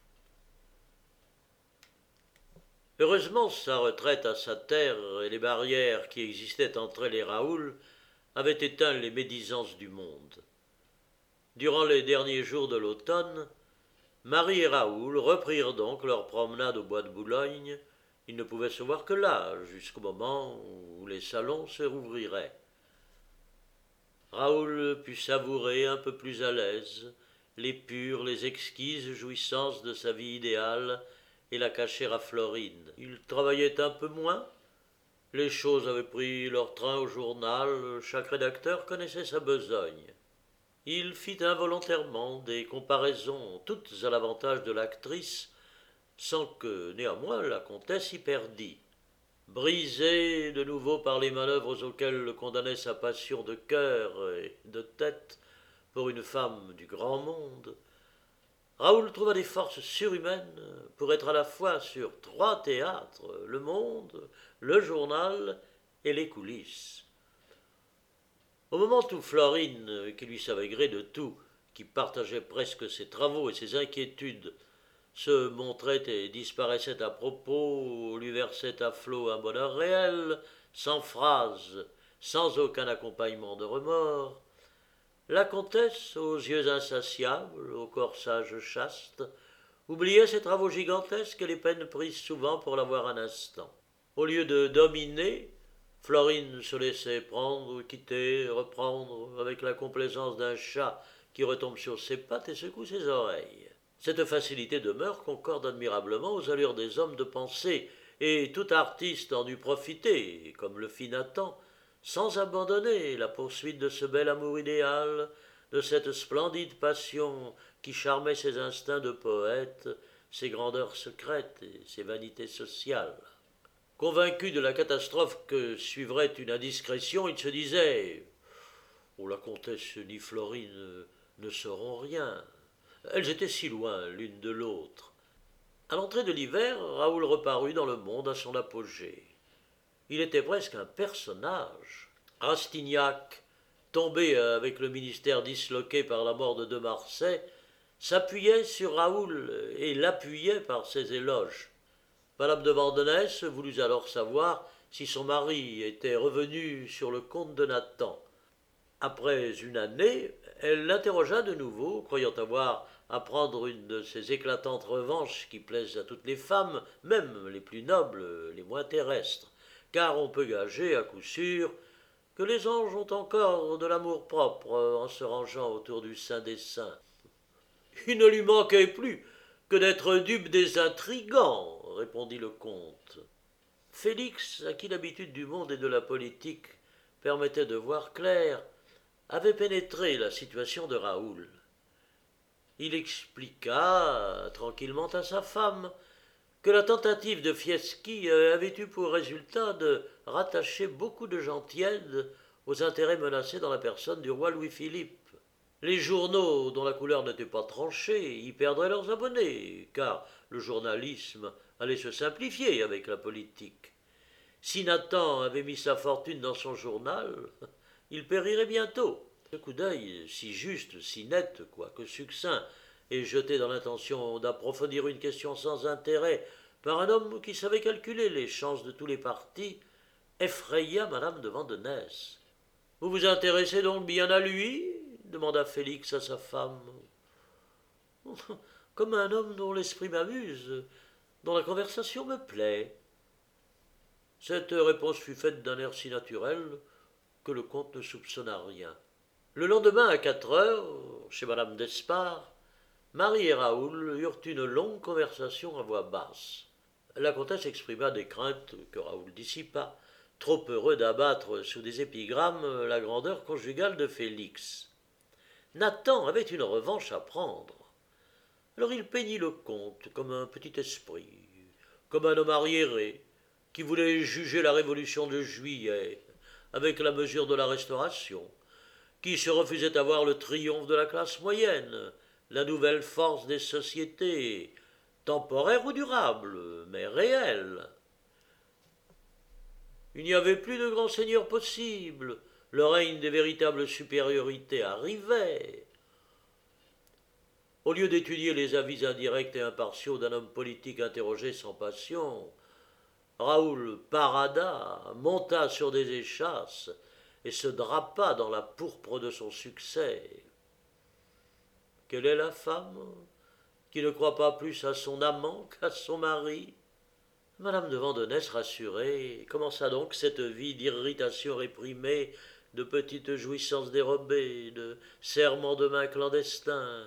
Heureusement, sa retraite à sa terre et les barrières qui existaient entre elle et Raoul avaient éteint les médisances du monde. Durant les derniers jours de l'automne, Marie et Raoul reprirent donc leur promenade au bois de Boulogne. Ils ne pouvaient se voir que là, jusqu'au moment où les salons se rouvriraient. Raoul put savourer un peu plus à l'aise les pures, les exquises jouissances de sa vie idéale et la cacher à Florine. Il travaillait un peu moins. Les choses avaient pris leur train au journal, chaque rédacteur connaissait sa besogne. Il fit involontairement des comparaisons, toutes à l'avantage de l'actrice, sans que, néanmoins, la comtesse y perdît. Brisée de nouveau par les manœuvres auxquelles le condamnait sa passion de cœur et de tête pour une femme du grand monde, Raoul trouva des forces surhumaines pour être à la fois sur 3 théâtres, le monde, le journal et les coulisses. Au moment où Florine, qui lui savait gré de tout, qui partageait presque ses travaux et ses inquiétudes, se montrait et disparaissait à propos, lui versait à flot un bonheur réel, sans phrase, sans aucun accompagnement de remords, la comtesse, aux yeux insatiables, au corsage chaste, oubliait ses travaux gigantesques et les peines prises souvent pour l'avoir un instant. Au lieu de dominer, Florine se laissait prendre, quitter, reprendre, avec la complaisance d'un chat qui retombe sur ses pattes et secoue ses oreilles. Cette facilité de mœurs concorde admirablement aux allures des hommes de pensée, et tout artiste en eût profité, comme le fit Nathan, sans abandonner la poursuite de ce bel amour idéal, de cette splendide passion qui charmait ses instincts de poète, ses grandeurs secrètes et ses vanités sociales. Convaincu de la catastrophe que suivrait une indiscrétion, il se disait « Oh, la comtesse ni Florine ne sauront rien. » Elles étaient si loin l'une de l'autre. À l'entrée de l'hiver, Raoul reparut dans le monde à son apogée. Il était presque un personnage. Rastignac, tombé avec le ministère disloqué par la mort de Marsay, s'appuyait sur Raoul et l'appuyait par ses éloges. Madame de Vandenesse voulut alors savoir si son mari était revenu sur le compte de Nathan. Après une année, elle l'interrogea de nouveau, croyant avoir à prendre une de ces éclatantes revanches qui plaisent à toutes les femmes, même les plus nobles, les moins terrestres, car on peut gager à coup sûr que les anges ont encore de l'amour-propre en se rangeant autour du Saint des Saints. Il ne lui manquait plus que d'être dupe des intrigants, répondit le comte. Félix, à qui l'habitude du monde et de la politique permettait de voir clair, avait pénétré la situation de Raoul. Il expliqua tranquillement à sa femme que la tentative de Fieschi avait eu pour résultat de rattacher beaucoup de gens tièdes aux intérêts menacés dans la personne du roi Louis-Philippe. Les journaux dont la couleur n'était pas tranchée y perdraient leurs abonnés, car le journalisme allait se simplifier avec la politique. Si Nathan avait mis sa fortune dans son journal, il périrait bientôt. Ce coup d'œil, si juste, si net, quoique succinct, et jeté dans l'intention d'approfondir une question sans intérêt, par un homme qui savait calculer les chances de tous les partis, effraya madame de Vandenesse. « Vous vous intéressez donc bien à lui ?» demanda Félix à sa femme. « Comme un homme dont l'esprit m'amuse, dont la conversation me plaît. » Cette réponse fut faite d'un air si naturel que le comte ne soupçonna rien. Le lendemain, à 4 heures, chez madame d'Espard, Marie et Raoul eurent une longue conversation à voix basse. La comtesse exprima des craintes que Raoul dissipa, trop heureux d'abattre sous des épigrammes la grandeur conjugale de Félix. Nathan avait une revanche à prendre. Alors il peignit le comte comme un petit esprit, comme un homme arriéré, qui voulait juger la Révolution de Juillet avec la mesure de la Restauration, qui se refusait à voir le triomphe de la classe moyenne, la nouvelle force des sociétés, temporaire ou durable, mais réelle. Il n'y avait plus de grands seigneurs possibles, le règne des véritables supériorités arrivait. Au lieu d'étudier les avis indirects et impartiaux d'un homme politique interrogé sans passion, Raoul parada, monta sur des échasses et se drapa dans la pourpre de son succès. Quelle est la femme qui ne croit pas plus à son amant qu'à son mari? Madame de Vandenesse, rassurée, commença donc cette vie d'irritation réprimée, de petites jouissances dérobées, de serrements de main clandestins.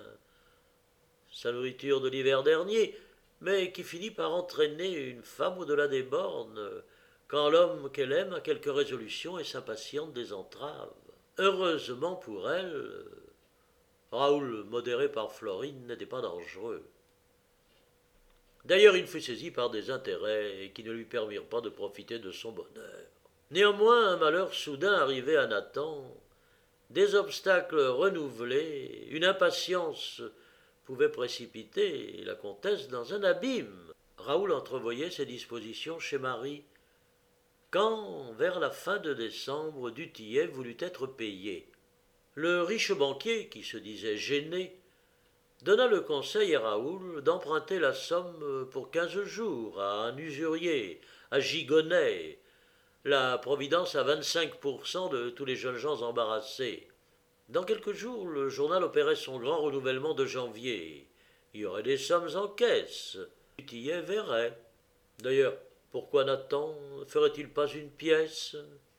Sa nourriture de l'hiver dernier, mais qui finit par entraîner une femme au-delà des bornes, quand l'homme qu'elle aime a quelque résolution et s'impatiente des entraves. Heureusement pour elle, Raoul, modéré par Florine, n'était pas dangereux. D'ailleurs, il fut saisi par des intérêts qui ne lui permirent pas de profiter de son bonheur. Néanmoins, un malheur soudain arrivait à Nathan. Des obstacles renouvelés, une impatience pouvait précipiter la comtesse dans un abîme. Raoul entrevoyait ses dispositions chez Marie, quand, vers la fin de décembre, du Tillet voulut être payé. Le riche banquier, qui se disait gêné, donna le conseil à Raoul d'emprunter la somme pour 15 jours à un usurier, à Gigonnet, la Providence à 25% de tous les jeunes gens embarrassés. Dans quelques jours, le journal opérait son grand renouvellement de janvier. Il y aurait des sommes en caisse. Du Tillet verrait. D'ailleurs, pourquoi Nathan ne ferait-il pas une pièce?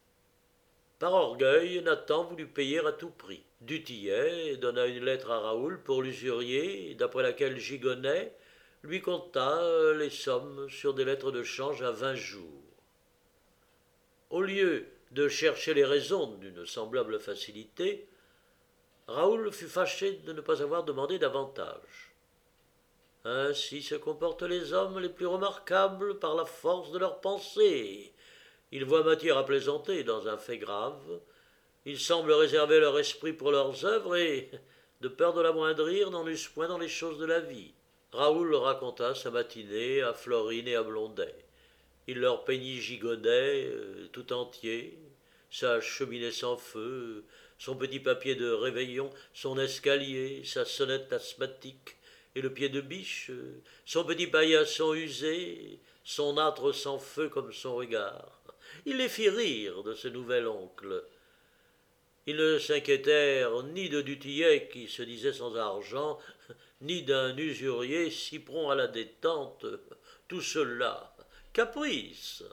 Par orgueil, Nathan voulut payer à tout prix. Du Tillet donna une lettre à Raoul pour l'usurier, d'après laquelle Gigonnet lui compta les sommes sur des lettres de change à 20 jours. Au lieu de chercher les raisons d'une semblable facilité, Raoul fut fâché de ne pas avoir demandé davantage. Ainsi se comportent les hommes les plus remarquables par la force de leur pensée. Ils voient matière à plaisanter dans un fait grave. Ils semblent réserver leur esprit pour leurs œuvres et, de peur de l'amoindrir, n'en eussent point dans les choses de la vie. Raoul raconta sa matinée à Florine et à Blondet. Il leur peignit Gigonnet tout entier, sa cheminée sans feu, son petit papier de réveillon, son escalier, sa sonnette asthmatique et le pied de biche, son petit paillasson usé, son âtre sans feu comme son regard. Il les fit rire de ce nouvel oncle. Ils ne s'inquiétèrent ni de du Tillet qui se disait sans argent, ni d'un usurier si prompt à la détente. Tout cela, caprice.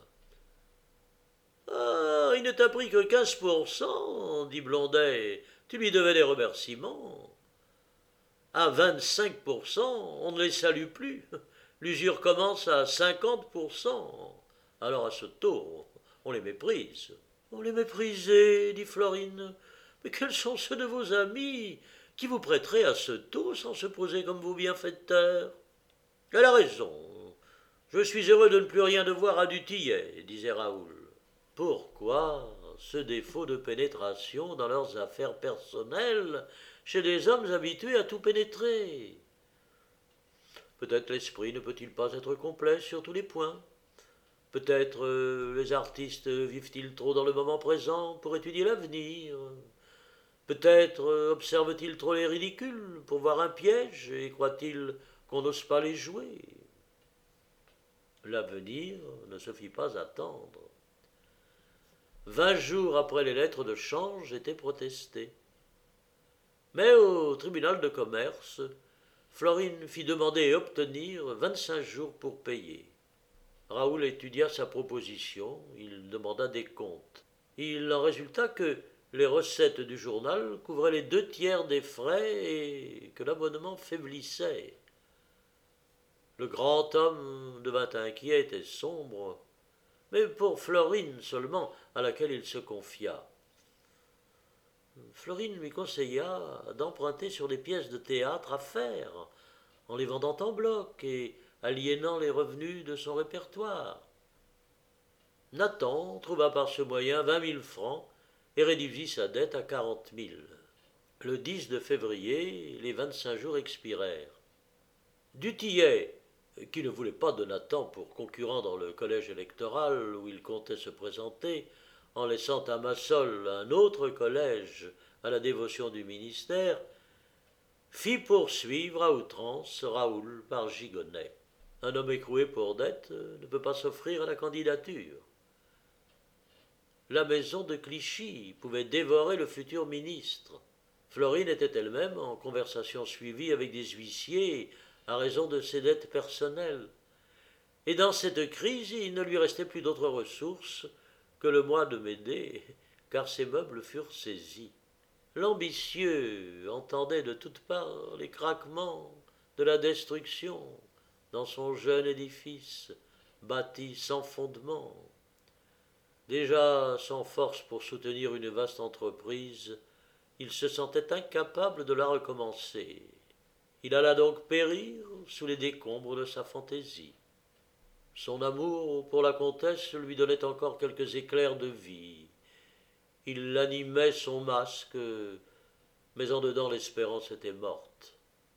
Ah, il ne t'a pris que 15%, dit Blondet. Tu lui devais des remerciements. À 25%, on ne les salue plus. L'usure commence à 50%. Alors à ce taux, on les méprise. On les méprisait, dit Florine. Mais quels sont ceux de vos amis qui vous prêteraient à ce taux sans se poser comme vos bienfaiteurs? Elle a raison. Je suis heureux de ne plus rien devoir à du Tillet, disait Raoul. Pourquoi ce défaut de pénétration dans leurs affaires personnelles chez des hommes habitués à tout pénétrer? Peut-être l'esprit ne peut-il pas être complet sur tous les points. Peut-être les artistes vivent-ils trop dans le moment présent pour étudier l'avenir. Peut-être observent-ils trop les ridicules pour voir un piège et croient-ils qu'on n'ose pas les jouer. L'avenir ne se fit pas attendre. 20 jours après les lettres de change étaient protestées. Mais au tribunal de commerce, Florine fit demander et obtenir 25 jours pour payer. Raoul étudia sa proposition, il demanda des comptes. Il en résulta que les recettes du journal couvraient les 2 tiers des frais et que l'abonnement faiblissait. Le grand homme devint inquiet et sombre, mais pour Florine seulement, à laquelle il se confia. Florine lui conseilla d'emprunter sur des pièces de théâtre à faire, en les vendant en bloc et aliénant les revenus de son répertoire. Nathan trouva par ce moyen 20 000 francs et réduisit sa dette à 40 000. Le 10 de février, les 25 jours expirèrent. Du Tillet, qui ne voulait pas de Nathan pour concurrent dans le collège électoral où il comptait se présenter, en laissant à Massol un autre collège à la dévotion du ministère, fit poursuivre à outrance Raoul par Gigonnet. Un homme écroué pour dette ne peut pas s'offrir à la candidature. La maison de Clichy pouvait dévorer le futur ministre. Florine était elle-même en conversation suivie avec des huissiers à raison de ses dettes personnelles. Et dans cette crise, il ne lui restait plus d'autre ressource que le mois de Médée, car ses meubles furent saisis. L'ambitieux entendait de toutes parts les craquements de la destruction dans son jeune édifice, bâti sans fondement. Déjà sans force pour soutenir une vaste entreprise, il se sentait incapable de la recommencer. Il alla donc périr sous les décombres de sa fantaisie. Son amour pour la comtesse lui donnait encore quelques éclairs de vie. Il animait son masque, mais en dedans l'espérance était morte.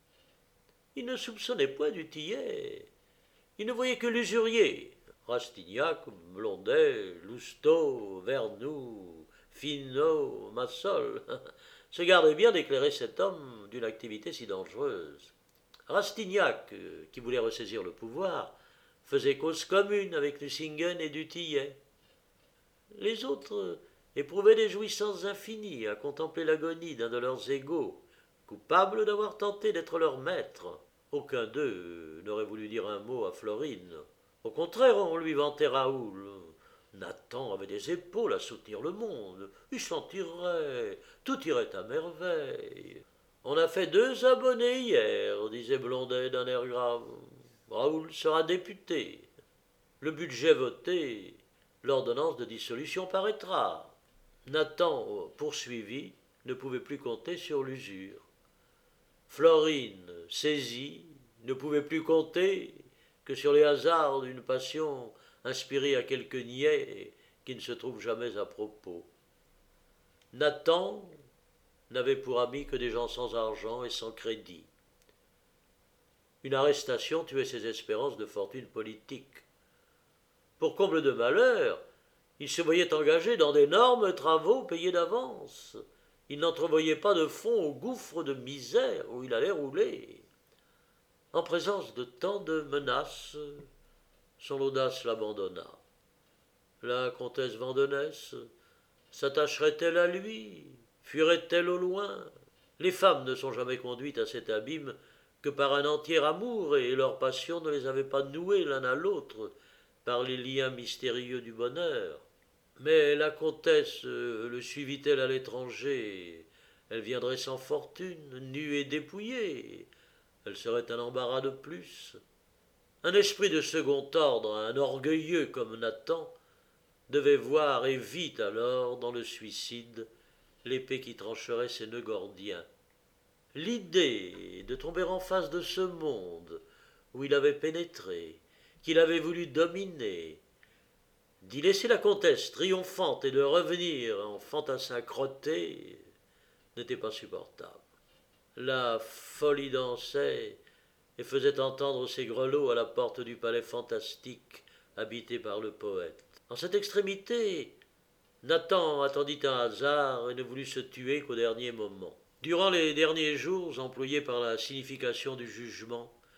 Il ne soupçonnait point du Tillet. Il ne voyait que l'usurier. Rastignac, Blondet, Lousteau, Vernou, Finot, Massol se gardaient bien d'éclairer cet homme d'une activité si dangereuse. Rastignac, qui voulait ressaisir le pouvoir, faisait cause commune avec Nucingen et du Tillet. Les autres éprouvaient des jouissances infinies à contempler l'agonie d'un de leurs égaux, coupables d'avoir tenté d'être leur maître. Aucun d'eux n'aurait voulu dire un mot à Florine. Au contraire, on lui vantait Raoul. Nathan avait des épaules à soutenir le monde. Il s'en tirerait. Tout irait à merveille. On a fait 2 abonnés hier, disait Blondet d'un air grave. Raoul sera député. Le budget voté, l'ordonnance de dissolution paraîtra. Nathan, poursuivi, ne pouvait plus compter sur l'usure. Florine, saisie, ne pouvait plus compter que sur les hasards d'une passion inspirée à quelque niais qui ne se trouve jamais à propos. Nathan n'avait pour amis que des gens sans argent et sans crédit. Une arrestation tuait ses espérances de fortune politique. Pour comble de malheur, il se voyait engagé dans d'énormes travaux payés d'avance. Il n'entrevoyait pas de fond au gouffre de misère où il allait rouler. En présence de tant de menaces, son audace l'abandonna. La comtesse Vandenesse s'attacherait-elle à lui? Fuirait-elle au loin? Les femmes ne sont jamais conduites à cet abîme que par un entier amour, et leur passion ne les avait pas noués l'un à l'autre par les liens mystérieux du bonheur. Mais la comtesse le suivit-elle à l'étranger? Elle viendrait sans fortune, nue et dépouillée. Elle serait un embarras de plus. Un esprit de second ordre, un orgueilleux comme Nathan, devait voir et vit alors dans le suicide l'épée qui trancherait ses nœuds gordiens. L'idée de tomber en face de ce monde où il avait pénétré, qu'il avait voulu dominer, d'y laisser la comtesse triomphante et de revenir en fantassin crotté, n'était pas supportable. La folie dansait et faisait entendre ses grelots à la porte du palais fantastique habité par le poète. En cette extrémité, Nathan attendit un hasard et ne voulut se tuer qu'au dernier moment. Durant les derniers jours employés par la signification du jugement,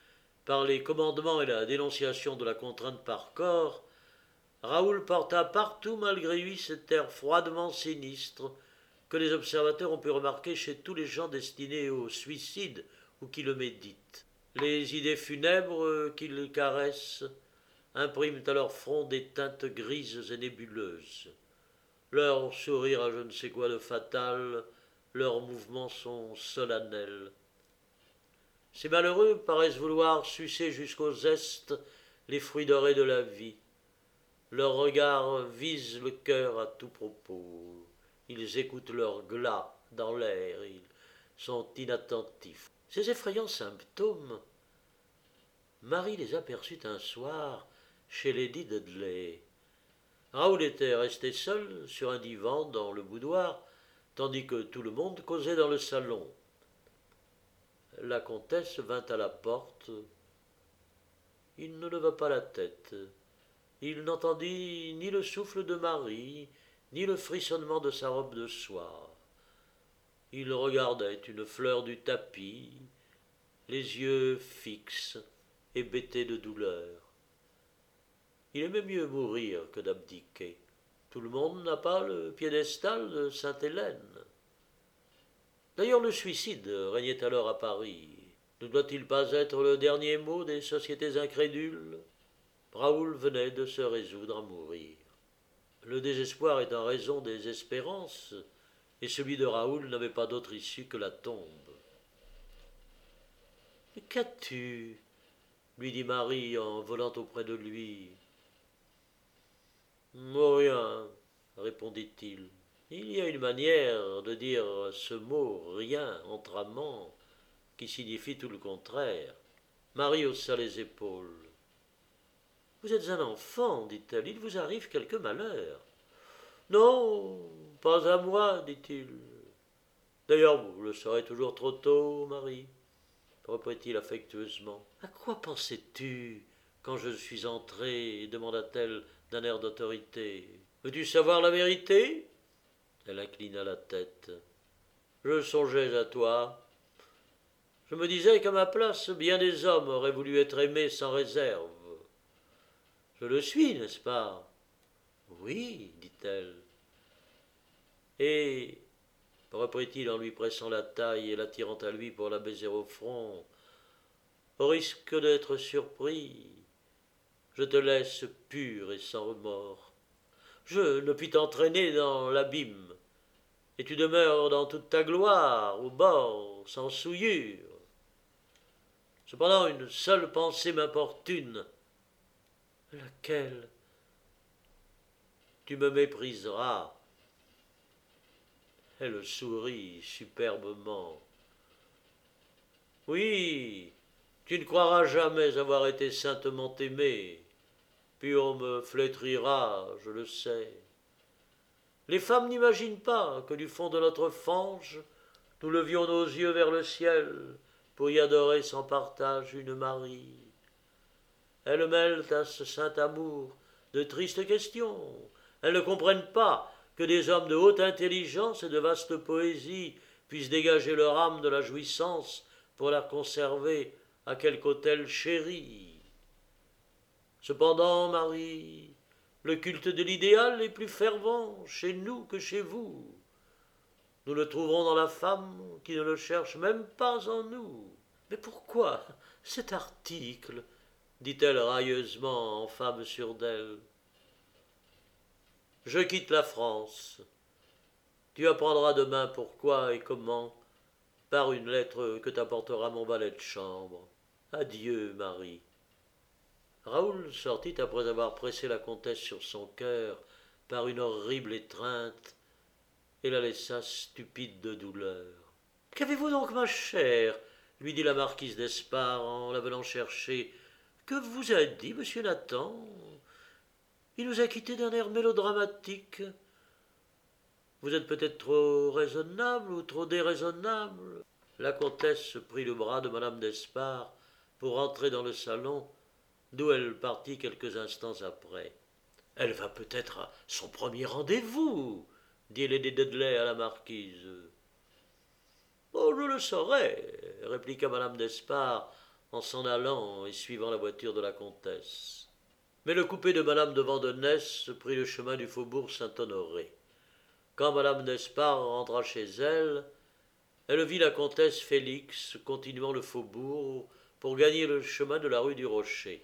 par les commandements et la dénonciation de la contrainte par corps, Raoul porta partout malgré lui cet air froidement sinistre que les observateurs ont pu remarquer chez tous les gens destinés au suicide ou qui le méditent. Les idées funèbres qu'il caresse impriment à leur front des teintes grises et nébuleuses. Leur sourire a je ne sais quoi de fatal, leurs mouvements sont solennels. Ces malheureux paraissent vouloir sucer jusqu'aux zestes les fruits dorés de la vie. Leur regard vise le cœur à tout propos. Ils écoutent leur glas dans l'air, ils sont inattentifs. Ces effrayants symptômes, Marie les aperçut un soir chez Lady Dudley. Raoul était resté seul sur un divan dans le boudoir, tandis que tout le monde causait dans le salon. La comtesse vint à la porte. Il ne leva pas la tête. Il n'entendit ni le souffle de Marie, ni le frissonnement de sa robe de soie. Il regardait une fleur du tapis, les yeux fixes, hébétés de douleur. Il aimait mieux mourir que d'abdiquer. Tout le monde n'a pas le piédestal de Sainte-Hélène. D'ailleurs, le suicide régnait alors à Paris. Ne doit-il pas être le dernier mot des sociétés incrédules? Raoul venait de se résoudre à mourir. Le désespoir est en raison des espérances, et celui de Raoul n'avait pas d'autre issue que la tombe. « Mais qu'as-tu » lui dit Marie en volant auprès de lui. « Rien, » répondit-il. Il y a une manière de dire ce mot « rien » entre amants qui signifie tout le contraire. Marie haussa les épaules. « Vous êtes un enfant, dit-elle, il vous arrive quelque malheur. »« Non, pas à moi, dit-il. »« D'ailleurs, vous le saurez toujours trop tôt, Marie, reprit-il affectueusement. »« À quoi pensais-tu quand je suis entré demanda-t-elle d'un air d'autorité. Veux-tu savoir la vérité? Elle inclina la tête. Je songeais à toi. Je me disais qu'à ma place, bien des hommes auraient voulu être aimés sans réserve. Je le suis, n'est-ce pas? Oui, dit-elle. Et, reprit-il en lui pressant la taille et l'attirant à lui pour la baiser au front, au risque d'être surpris, je te laisse pur et sans remords. Je ne puis t'entraîner dans l'abîme, et tu demeures dans toute ta gloire, au bord, sans souillure. Cependant, une seule pensée m'importune. Laquelle? Tu me mépriseras. Elle sourit superbement. Oui, tu ne croiras jamais avoir été saintement aimé, puis on me flétrira, je le sais. Les femmes n'imaginent pas que du fond de notre fange, nous levions nos yeux vers le ciel pour y adorer sans partage une Marie. Elles mêlent à ce saint amour de tristes questions. Elles ne comprennent pas que des hommes de haute intelligence et de vaste poésie puissent dégager leur âme de la jouissance pour la conserver à quelque autel chéri. Cependant, Marie, le culte de l'idéal est plus fervent chez nous que chez vous. Nous le trouverons dans la femme qui ne le cherche même pas en nous. Mais pourquoi cet article? Dit-elle railleusement en femme sûre d'elle. Je quitte la France. Tu apprendras demain pourquoi et comment, par une lettre que t'apportera mon valet de chambre. Adieu, Marie. Raoul sortit après avoir pressé la comtesse sur son cœur par une horrible étreinte et la laissa stupide de douleur. « Qu'avez-vous donc, ma chère ?» lui dit la marquise d'Espard en la venant chercher. « Que vous a dit monsieur Nathan? Il nous a quittés d'un air mélodramatique. Vous êtes peut-être trop raisonnable ou trop déraisonnable. » La comtesse prit le bras de madame d'Espard pour entrer dans le salon, d'où elle partit quelques instants après. « Elle va peut-être à son premier rendez-vous, » dit Lady Dudley à la marquise. « Oh, je le saurai, » répliqua madame d'Espard en s'en allant et suivant la voiture de la comtesse. Mais le coupé de madame de Vandenesse prit le chemin du faubourg Saint-Honoré. Quand madame d'Espard rentra chez elle, elle vit la comtesse Félix continuant le faubourg pour gagner le chemin de la rue du Rocher.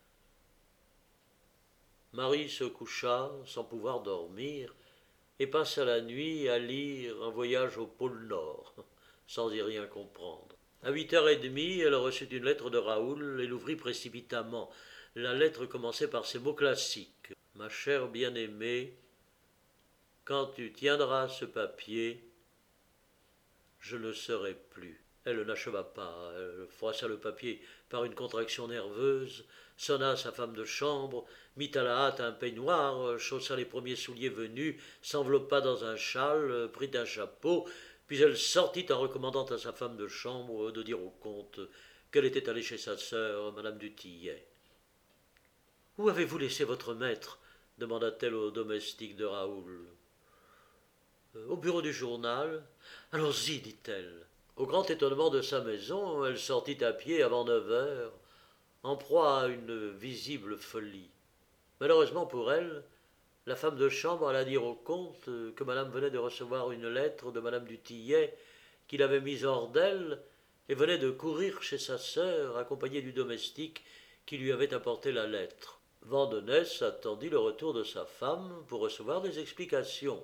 Marie se coucha sans pouvoir dormir et passa la nuit à lire Un voyage au pôle Nord, sans y rien comprendre. À 8h30, elle reçut une lettre de Raoul et l'ouvrit précipitamment. La lettre commençait par ces mots classiques. « Ma chère bien-aimée, quand tu tiendras ce papier, je ne serai plus. » Elle n'acheva pas. Elle froissa le papier par une contraction nerveuse, sonna sa femme de chambre, mit à la hâte un peignoir, chaussa les premiers souliers venus, s'enveloppa dans un châle, prit un chapeau, puis elle sortit en recommandant à sa femme de chambre de dire au comte qu'elle était allée chez sa sœur, madame du Tillet. « Où avez-vous laissé votre maître » demanda-t-elle au domestique de Raoul. « Au bureau du journal. »« Allons-y, dit-elle. » Au grand étonnement de sa maison, elle sortit à pied avant 9h, en proie à une visible folie. Malheureusement pour elle, la femme de chambre alla dire au comte que madame venait de recevoir une lettre de madame du Tillet qui l'avait mise hors d'elle et venait de courir chez sa sœur, accompagnée du domestique qui lui avait apporté la lettre. Vandenesse attendit le retour de sa femme pour recevoir des explications.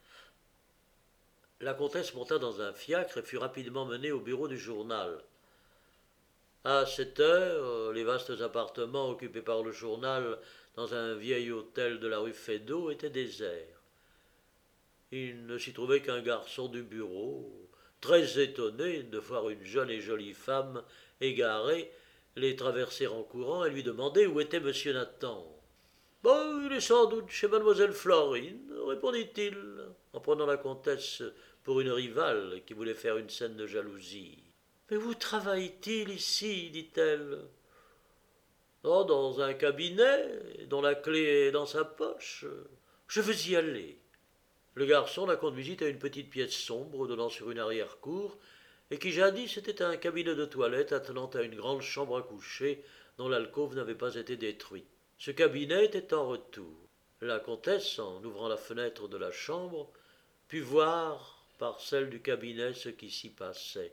La comtesse monta dans un fiacre et fut rapidement menée au bureau du journal. À 7h, les vastes appartements occupés par le journal dans un vieil hôtel de la rue Feydeau étaient déserts. Il ne s'y trouvait qu'un garçon du bureau, très étonné de voir une jeune et jolie femme égarée les traverser en courant et lui demander où était M. Nathan. « Il est sans doute chez mademoiselle Florine, répondit-il, en prenant la comtesse pour une rivale qui voulait faire une scène de jalousie. « Mais où travaille-t-il ici » dit-elle. « Oh, dans un cabinet, dont la clé est dans sa poche. Je veux y aller. » Le garçon la conduisit à une petite pièce sombre donnant sur une arrière-cour, et qui jadis était un cabinet de toilette attenant à une grande chambre à coucher dont l'alcôve n'avait pas été détruite. Ce cabinet était en retour. La comtesse, en ouvrant la fenêtre de la chambre, put voir par celle du cabinet ce qui s'y passait.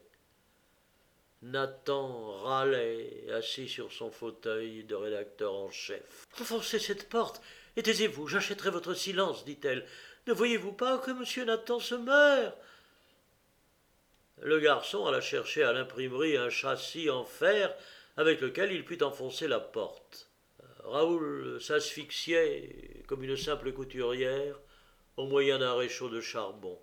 Nathan râlait, assis sur son fauteuil de rédacteur en chef. « Enfoncez cette porte et taisez-vous, j'achèterai votre silence, dit-elle. Ne voyez-vous pas que M. Nathan se meurt ?» Le garçon alla chercher à l'imprimerie un châssis en fer avec lequel il put enfoncer la porte. Raoul s'asphyxiait comme une simple couturière au moyen d'un réchaud de charbon.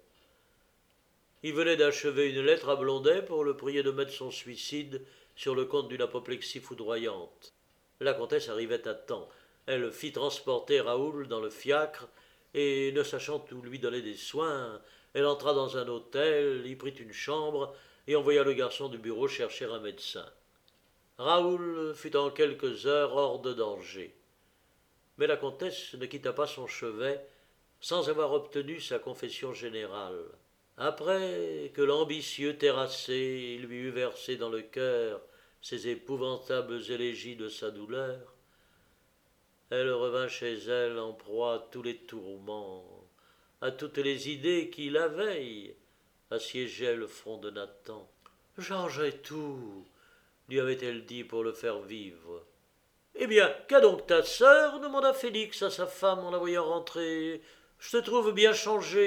Il venait d'achever une lettre à Blondet pour le prier de mettre son suicide sur le compte d'une apoplexie foudroyante. La comtesse arrivait à temps. Elle fit transporter Raoul dans le fiacre et, ne sachant où lui donner des soins, elle entra dans un hôtel, y prit une chambre et envoya le garçon du bureau chercher un médecin. Raoul fut en quelques heures hors de danger. Mais la comtesse ne quitta pas son chevet sans avoir obtenu sa confession générale. Après que l'ambitieux terrassé lui eut versé dans le cœur ces épouvantables élégies de sa douleur, elle revint chez elle en proie à tous les tourments, à toutes les idées qui, la veille, assiégeaient le front de Nathan. « J'arrangerai tout » lui avait-elle dit pour le faire vivre. « Eh bien, qu'a donc ta sœur » demanda Félix à sa femme en la voyant rentrer. « Je te trouve bien changée. »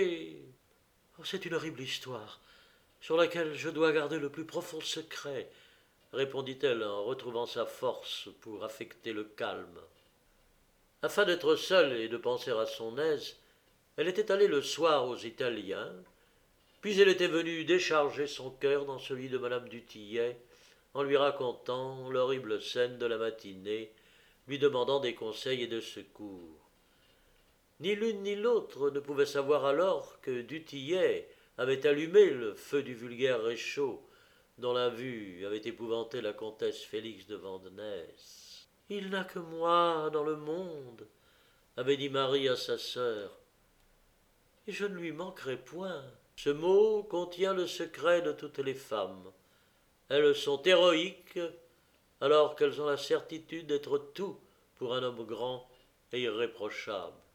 « C'est une horrible histoire, sur laquelle je dois garder le plus profond secret, » répondit-elle en retrouvant sa force pour affecter le calme. Afin d'être seule et de penser à son aise, elle était allée le soir aux Italiens, puis elle était venue décharger son cœur dans celui de madame du Tillet, en lui racontant l'horrible scène de la matinée, lui demandant des conseils et de secours. Ni l'une ni l'autre ne pouvait savoir alors que du Tillet avait allumé le feu du vulgaire réchaud, dont la vue avait épouvanté la comtesse Félix de Vandenesse. « Il n'a que moi dans le monde, » avait dit Marie à sa sœur, « et je ne lui manquerai point. » Ce mot contient le secret de toutes les femmes. Elles sont héroïques alors qu'elles ont la certitude d'être tout pour un homme grand et irréprochable.